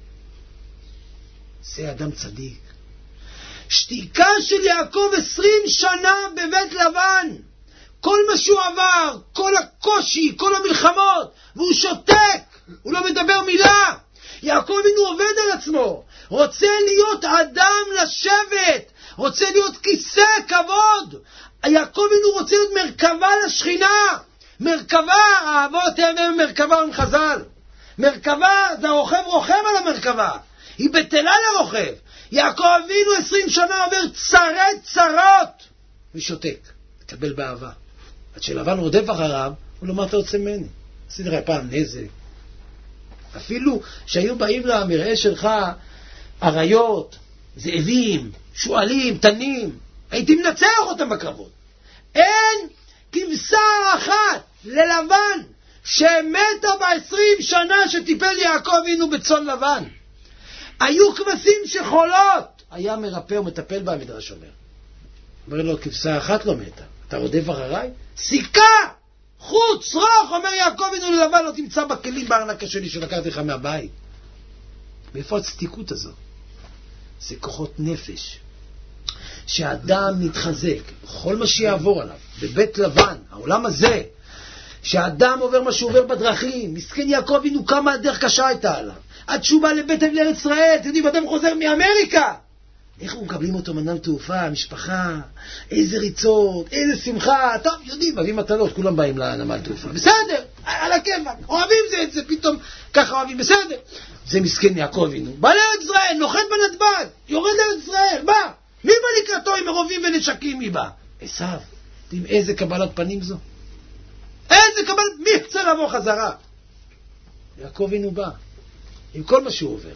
זה אדם צדיק. שתיקה של יעקב 20 שנה בבית לבן, כל מה שהוא עבר, כל הקושי, כל המלחמות, והוא שותק, הוא לא מדבר מילה. יעקב אבינו עובד על עצמו, רוצה להיות אדם לשבט, רוצה להיות כיסא כבוד. יעקב אבינו רוצה להיות מרכבה לשכינה. מרכבה, האבות הם מרכבה עם חז"ל. מרכבה זה הרוכב רוכב על המרכבה, היא בטלה לרוכב. יעקב אבינו 20 שנה עובר צרות ושותק, מקבל באהבה. עד שלבן רודף אחריו, הוא לא מה אתה רוצה ממני, עשיתי לך פעם נזק. אפילו שהיו באים למראה שלך אריות, זאבים, שואלים, תנים, הייתי מנצח אותם בקרבות. אין כבשה אחת ללבן שמתה ב20 שנה שטיפל יעקב אבינו בצאן לבן. היו כבשים שחולות, היה מרפא ומטפל בה, המדרש אומר. אומר לו, כבשה אחת לא מתה, אתה רודף אחריי? סיכה! חוץ, רוח, אומר יעקב אבינו ללבן, לא תמצא בכלים בארנק שלי שלקחתי לך מהבית. מאיפה הצדיקות הזו? זה כוחות נפש. שהאדם מתחזק, בכל מה שיעבור עליו, בבית לבן, העולם הזה, שהאדם עובר מה שהוא עובר בדרכים, מסכן יעקב אבינו כמה הדרך קשה הייתה עליו, עד שהוא בא לבית אבינו לארץ ישראל, אתם יודעים, אדם חוזר מאמריקה, איך הוא מקבלים אותו מנהל תעופה, המשפחה, איזה ריצות, איזה שמחה, טוב, יודעים, אוהבים מטלות, כולם באים לנמל תעופה, בסדר, על הכיוון, אוהבים זה, פתאום ככה אוהבים, בסדר, זה מסכן יעקב אבינו, בא לארץ ישראל, נוחת בנתב"ג, יורד לארץ ישראל, בא, מי בא לקראתו עם מרובים ונשקים, מי בא? עשיו, יודעים איזה קבלת פנים זו? איזה קבלת, מי יצא לבוא חזרה? יעקב אבינו בא, עם כל מה שהוא עובר.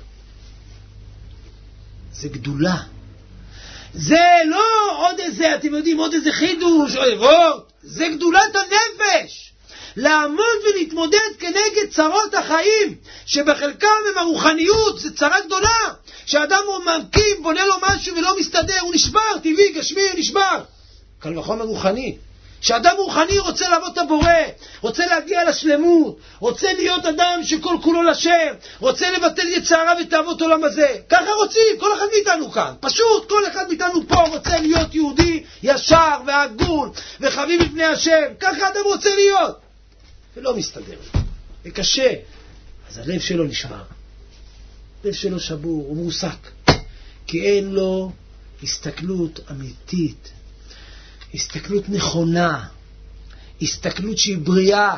זה גדולה. זה לא עוד איזה, אתם יודעים, עוד איזה חידוש, או עבוד. זה גדולת הנפש. לעמוד ולהתמודד כנגד צרות החיים, שבחלקם הם הרוחניות, זה צרה גדולה. שאדם הוא מקים, בונה לו משהו ולא מסתדר, הוא נשבר, טבעי, גשמי, הוא נשבר. קל וחומר רוחני. שאדם רוחני רוצה לעבוד את הבורא, רוצה להגיע לשלמות, רוצה להיות אדם שכל כולו לשם, רוצה לבטל יצרה ותאוות עולם הזה. ככה רוצים, כל אחד מאיתנו כאן. פשוט, כל אחד מאיתנו פה רוצה להיות יהודי ישר והגון וחביב בפני השם. ככה אדם רוצה להיות. ולא מסתדר. וקשה. אז הלב שלו נשבר. הלב שלו שבור, הוא מרוסק. כי אין לו הסתכלות אמיתית. הסתכלות נכונה, הסתכלות שהיא בריאה,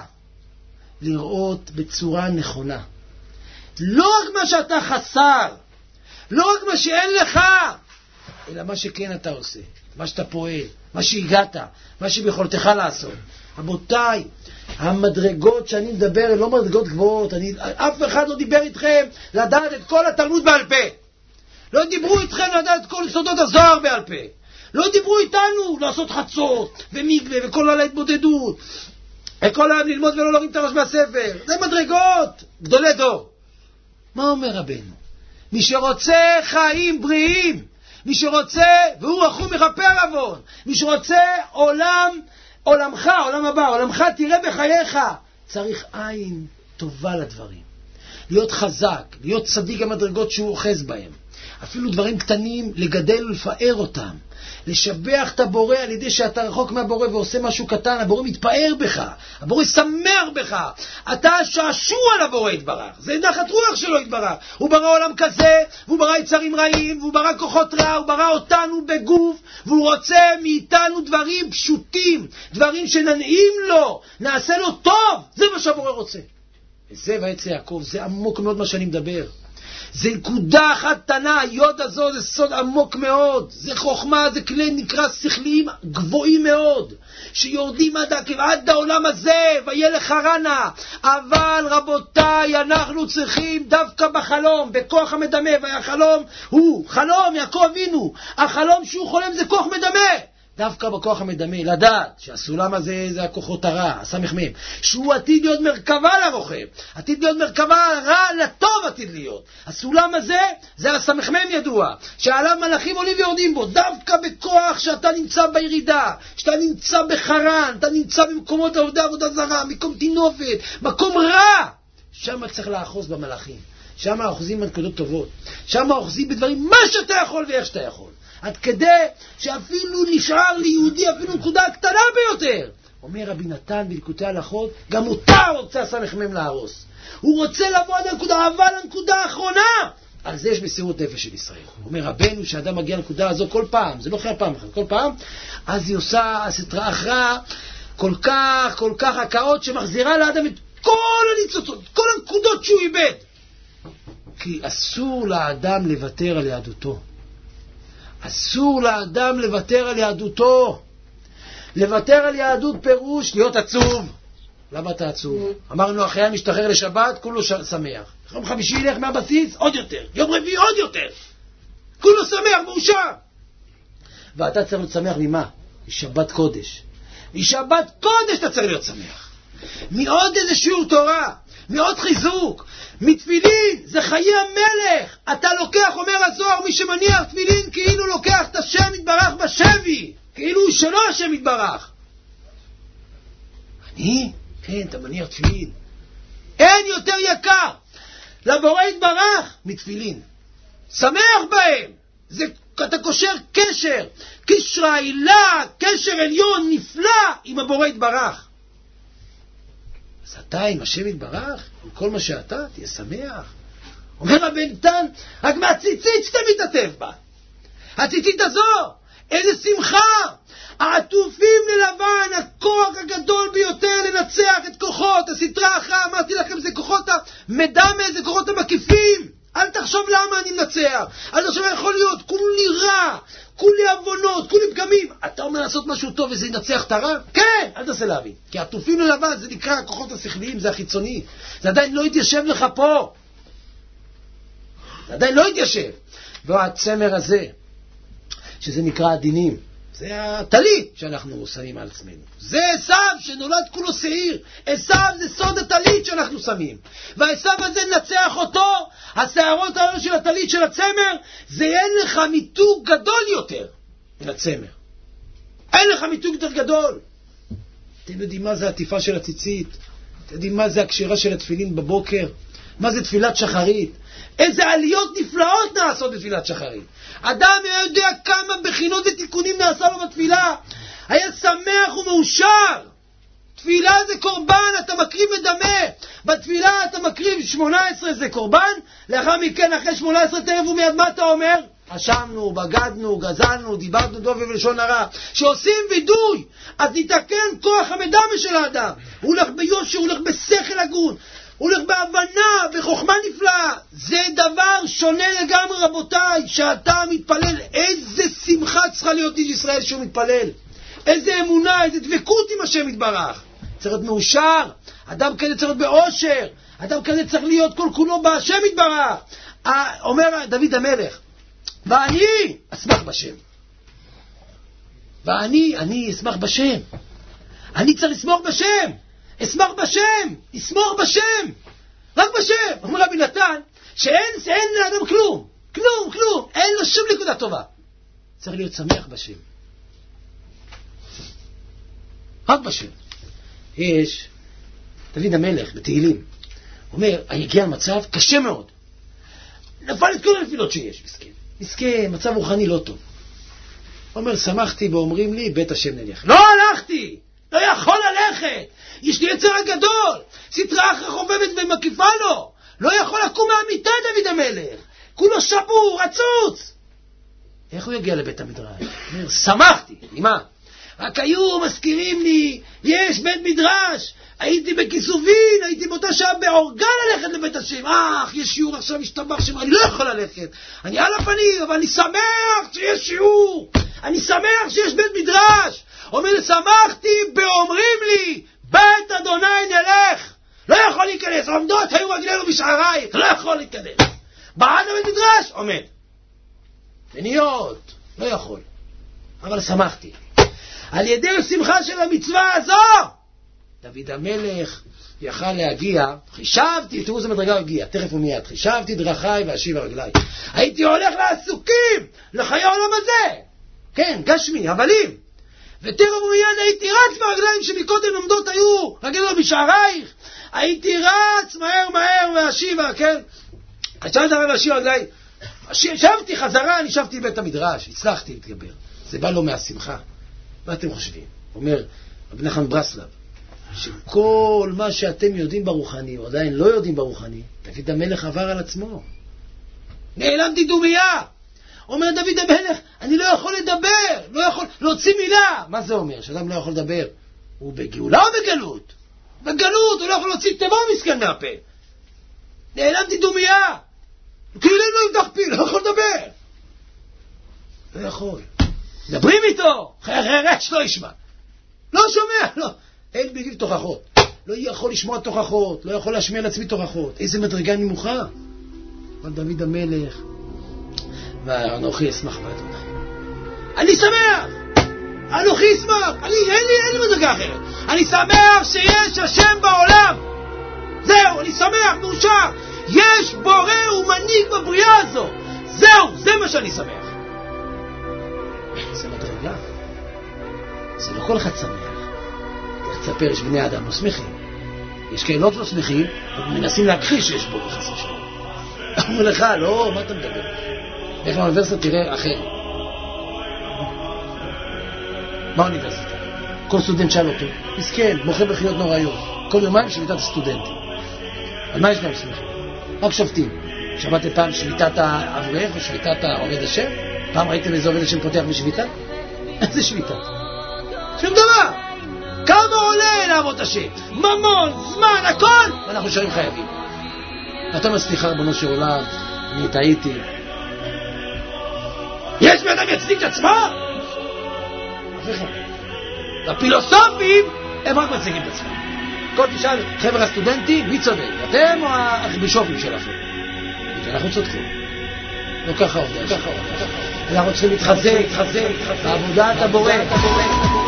לראות בצורה נכונה. לא רק מה שאתה חסר, לא רק מה שאין לך, אלא מה שכן אתה עושה, מה שאתה פועל, מה שהגעת, מה שביכולתך לעשות. רבותיי, המדרגות שאני מדבר הן לא מדרגות גבוהות, אף אחד לא דיבר איתכם לדעת את כל התלמוד בעל פה. לא דיברו איתכם לדעת את כל סודות הזוהר בעל פה. לא דיברו איתנו לעשות חצות ומקווה וכל הלילה התבודדות וכל הלילה ללמוד ולא להרים את הראש מהספר. זה מדרגות גדולי דור. מה אומר רבנו? מי שרוצה חיים בריאים, מי שרוצה, והוא רחום מכפר עוון, מי שרוצה עולמך, עולם הבא, עולמך תראה בחייך, צריך עין טובה לדברים, להיות חזק, להיות צדיק המדרגות שהוא אוחז בהם, אפילו דברים קטנים לגדל ולפאר אותם, לשבח את הבורא על ידי שאתה רחוק מהבורא ועושה משהו קטן, הבורא מתפאר בך, הבורא שמח בך, אתה שעשוע לבורא יתברך, זה נחת רוח שלו יתברך. הוא ברא עולם כזה, והוא ברא יצרים רעים, והוא ברא כוחות רע, הוא ברא אותנו בגוף, והוא רוצה מאיתנו דברים פשוטים, דברים שננעים לו, נעשה לו טוב, זה מה שהבורא רוצה. וזה ועץ יעקב, זה עמוק מאוד מה שאני מדבר. זה נקודה אחת קטנה, היוד הזו זה סוד עמוק מאוד, זה חוכמה, זה כלי נקרא שכליים גבוהים מאוד, שיורדים עד העולם הזה, וילך הרנה. אבל רבותיי, אנחנו צריכים דווקא בחלום, בכוח המדמה, והחלום הוא חלום יעקב אבינו, החלום שהוא חולם זה כוח מדמה, דווקא בכוח המדמה, לדעת שהסולם הזה זה הכוחות הרע, הסמ"ם, שהוא עתיד להיות מרכבה לרוחב, עתיד להיות מרכבה רע לטוב עתיד להיות. הסולם הזה זה הסמ"ם ידוע, שעליו מלאכים עולים ויורדים בו, דווקא בכוח שאתה נמצא בירידה, שאתה נמצא בחרן, אתה נמצא במקומות עבודה זרה, מקום תינופת, מקום רע, שם צריך לאחוז במלאכים, שם האחוזים בנקודות טובות, שם האחוזים בדברים מה שאתה יכול ואיך שאתה יכול, עד כדי שאפילו נשאר ליהודי אפילו נקודה קטנה ביותר. אומר רבי נתן בליקוטי הלכות, גם אותה רוצה הסמ"ם להרוס. הוא רוצה לבוא עד הנקודה, אבל הנקודה האחרונה, על זה יש מסירות נפש של ישראל. אומר רבנו שאדם מגיע לנקודה הזו כל פעם, זה לא חייב פעם אחת, כל פעם, אז היא עושה סתרה אחרה כל כך הקאות שמחזירה לאדם את כל הניצוצות, כל הנקודות שהוא איבד. כי אסור לאדם לוותר על יהדותו. אסור לאדם לוותר על יהדותו. לוותר על יהדות פירוש להיות עצוב. למה אתה עצוב? אמרנו החייל משתחרר לשבת, כולו שמח. יום חמישי ילך מהבסיס, עוד יותר. יום רביעי עוד יותר. כולו שמח, מאושר. ואתה צריך להיות שמח ממה? משבת קודש. משבת קודש אתה צריך להיות שמח. מעוד איזה שיעור תורה, מעוד חיזוק, מתפילין, זה חיי המלך. אתה לוקח מניח תפילין כאילו לוקח את השם יתברך בשבי, כאילו הוא שלו השם יתברך. אני? כן, אתה מניח תפילין. אין יותר יקר לבורא יתברך מתפילין. שמח בהם. אתה קושר קשר, קשר העילה, קשר עליון נפלא עם הבורא יתברך. אז אתה עם השם יתברך, עם כל מה שאתה, תהיה שמח. אומר הבן תן, רק מהציצית שאתה מתעטף בה. הציצית הזו, איזה שמחה. העטופים ללבן, הכוח הגדול ביותר לנצח את כוחות הסתרה אחרא. אמרתי לכם, זה כוחות המדמה, זה כוחות המקיפים. אל תחשוב למה אני מנצח. אל תחשוב מה יכול להיות, כולי רע, כולי עוונות, כולי פגמים. אתה אומר לעשות משהו טוב וזה ינצח את הרע? כן, אל תעשה להבין. כי העטופים ללבן זה נקרא הכוחות השכליים, זה החיצוני. זה עדיין לא יתיישב לך פה. זה עדיין לא יתיישב. והצמר הזה, שזה נקרא הדינים, זה הטלית שאנחנו שמים על עצמנו. זה עשיו שנולד כולו שעיר. עשיו זה סוד הטלית שאנחנו שמים. והעשיו הזה נצח אותו, השערות האלה של הטלית של הצמר, זה אין לך מיתוג גדול יותר מן הצמר. אין לך מיתוג יותר גדול. אתם יודעים מה זה העטיפה של הציצית? אתם יודעים מה זה הקשירה של התפילין בבוקר? מה זה תפילת שחרית? איזה עליות נפלאות נעשות בתפילת שחרית. אדם יודע כמה בחינות ותיקונים נעשה לו בתפילה. היה שמח ומאושר. תפילה זה קורבן, אתה מקריב מדמה. בתפילה אתה מקריב 18 זה קורבן. לאחר מכן, אחרי 18 תרב ומיד מה אתה אומר? אשמנו, בגדנו, גזלנו, דיברנו טוב ולשון הרע. שעושים וידוי, אז נתקן כוח המדמה של האדם. הוא הולך ביושר, הוא הולך בשכל הגון. הוא הולך בהבנה, בחוכמה נפלאה. זה דבר שונה לגמרי, רבותיי, שאתה מתפלל. איזה שמחה צריכה להיות איש ישראל שהוא מתפלל. איזה אמונה, איזה דבקות עם השם יתברך. צריך להיות מאושר. אדם כזה צריך להיות באושר. אדם כזה צריך להיות כל כולו בהשם יתברך. אומר דוד המלך, ואני אשמח בשם. ואני אשמח בשם. אני צריך לשמוח בשם. אשמח בשם, אשמח בשם, רק בשם. אומר רבי נתן, שאין לאדם כלום, אין לו שום נקודה טובה. צריך להיות שמח בשם. רק בשם. יש, דוד המלך בתהילים, אומר, הגיע מצב קשה מאוד. נפל את כל הנפילות שיש, מסכן, מצב רוחני לא טוב. אומר, שמחתי ואומרים לי, בית השם נלך. לא הלכתי! לא יכול ללכת, יש לי יצר הגדול, סטרה אחרי חובבת ומקיפה לו, לא יכול לקום מהמיטה דוד המלך, כולו שבור, רצוץ. איך הוא יגיע לבית המדרש? הוא אומר, שמחתי, מה? רק היו מזכירים לי, יש בית מדרש, הייתי בכיסופין, הייתי באותה שעה באורגן ללכת לבית השם. יש שיעור עכשיו משתבח שם, אני לא יכול ללכת, אני על הפנים, אבל אני שמח שיש שיעור, אני שמח שיש בית מדרש. אומר, שמחתי באומרים לי, בית אדוני נלך. לא יכול להיכנס, עומדות היו רגלינו בשערייך, לא יכול להיכנס. בעד הבית מדרש, עומד. מניות, לא יכול. אבל שמחתי. על ידי השמחה של המצווה הזו, דוד המלך יכל להגיע, חישבתי, תראו איזה מדרגה הוא הגיע, תכף ומיד, חישבתי דרכיי ואשיב הרגליי. הייתי הולך לעסוקים, לחיי העולם הזה. כן, גשמי, הבלים. ותרב ומיד הייתי רץ ברגליים שמקודם עומדות היו רגלינו בשערייך. הייתי רץ מהר ואשיבה, כן? חשבתי ואשיב הרגליים. שבתי חזרה, אני שבתי בבית המדרש, הצלחתי להתגבר. זה בא לו מהשמחה. מה אתם חושבים? אומר רבי נחמן ברסלב, שכל מה שאתם יודעים ברוחני, או עדיין לא יודעים ברוחני, דוד המלך עבר על עצמו. נעלמתי דומיה. אומר דוד המלך, אני לא יכול לדבר, לא יכול להוציא מילה. מה זה אומר? שאדם לא יכול לדבר. הוא בגאולה או בגלות? בגלות, הוא לא יכול להוציא תיבה מסכן מהפה. נעלמתי דומיה. כאילו לא יפתח פי, לא יכול לדבר. לא יכול. מדברים איתו, חרש לא ישמע. לא שומע, לא. אין בגיל תוכחות. לא יכול לשמוע תוכחות, לא יכול להשמיע לעצמי תוכחות. איזה מדרגה נמוכה. אבל דוד המלך, ואנוכי אשמח באדוני. אני שמח! אנוכי אשמח! אין לי מדרגה אחרת. אני שמח שיש השם בעולם. זהו, אני שמח, מאושר. יש בורא ומנהיג בבריאה הזו. זהו, זה מה שאני שמח. זה מדרגה. זה לא כל אחד שמח. איך תספר, יש בני אדם לא שמחים. יש כאלות לא שמחים, ומנסים להכחיש שיש בו וחסר שלום. אמרו לך, לא, מה אתה מדבר? איך האוניברסיטה תראה אחר? מה האוניברסיטה? כל סטודנט שאל אותו, מסכן, בוחר בחיות נוראיות. כל יומיים שביתת הסטודנטים. על מה יש להם שמחים? רק שופטים. שמעתם פעם שביתת האברך ושביתת העובד השם? פעם ראיתם איזה עובד השם פותח בשביתה? איזה שביתה? שום דבר! כמה עולה לעבוד השם? ממון, זמן, הכל! ואנחנו שרים חייבים. אתה מצליחה, רבונו של עולם, אני טעיתי. יש בן אדם יצדיק את עצמה? אף אחד. הפילוסופים הם רק מצדיקים את עצמם. כל תשאל, חבר'ה הסטודנטים, מי צודק? אתם או הבישופים שלכם? אנחנו צודקים. לא ככה עובדה. אנחנו צריכים להתחזק, בעבודת הבורא.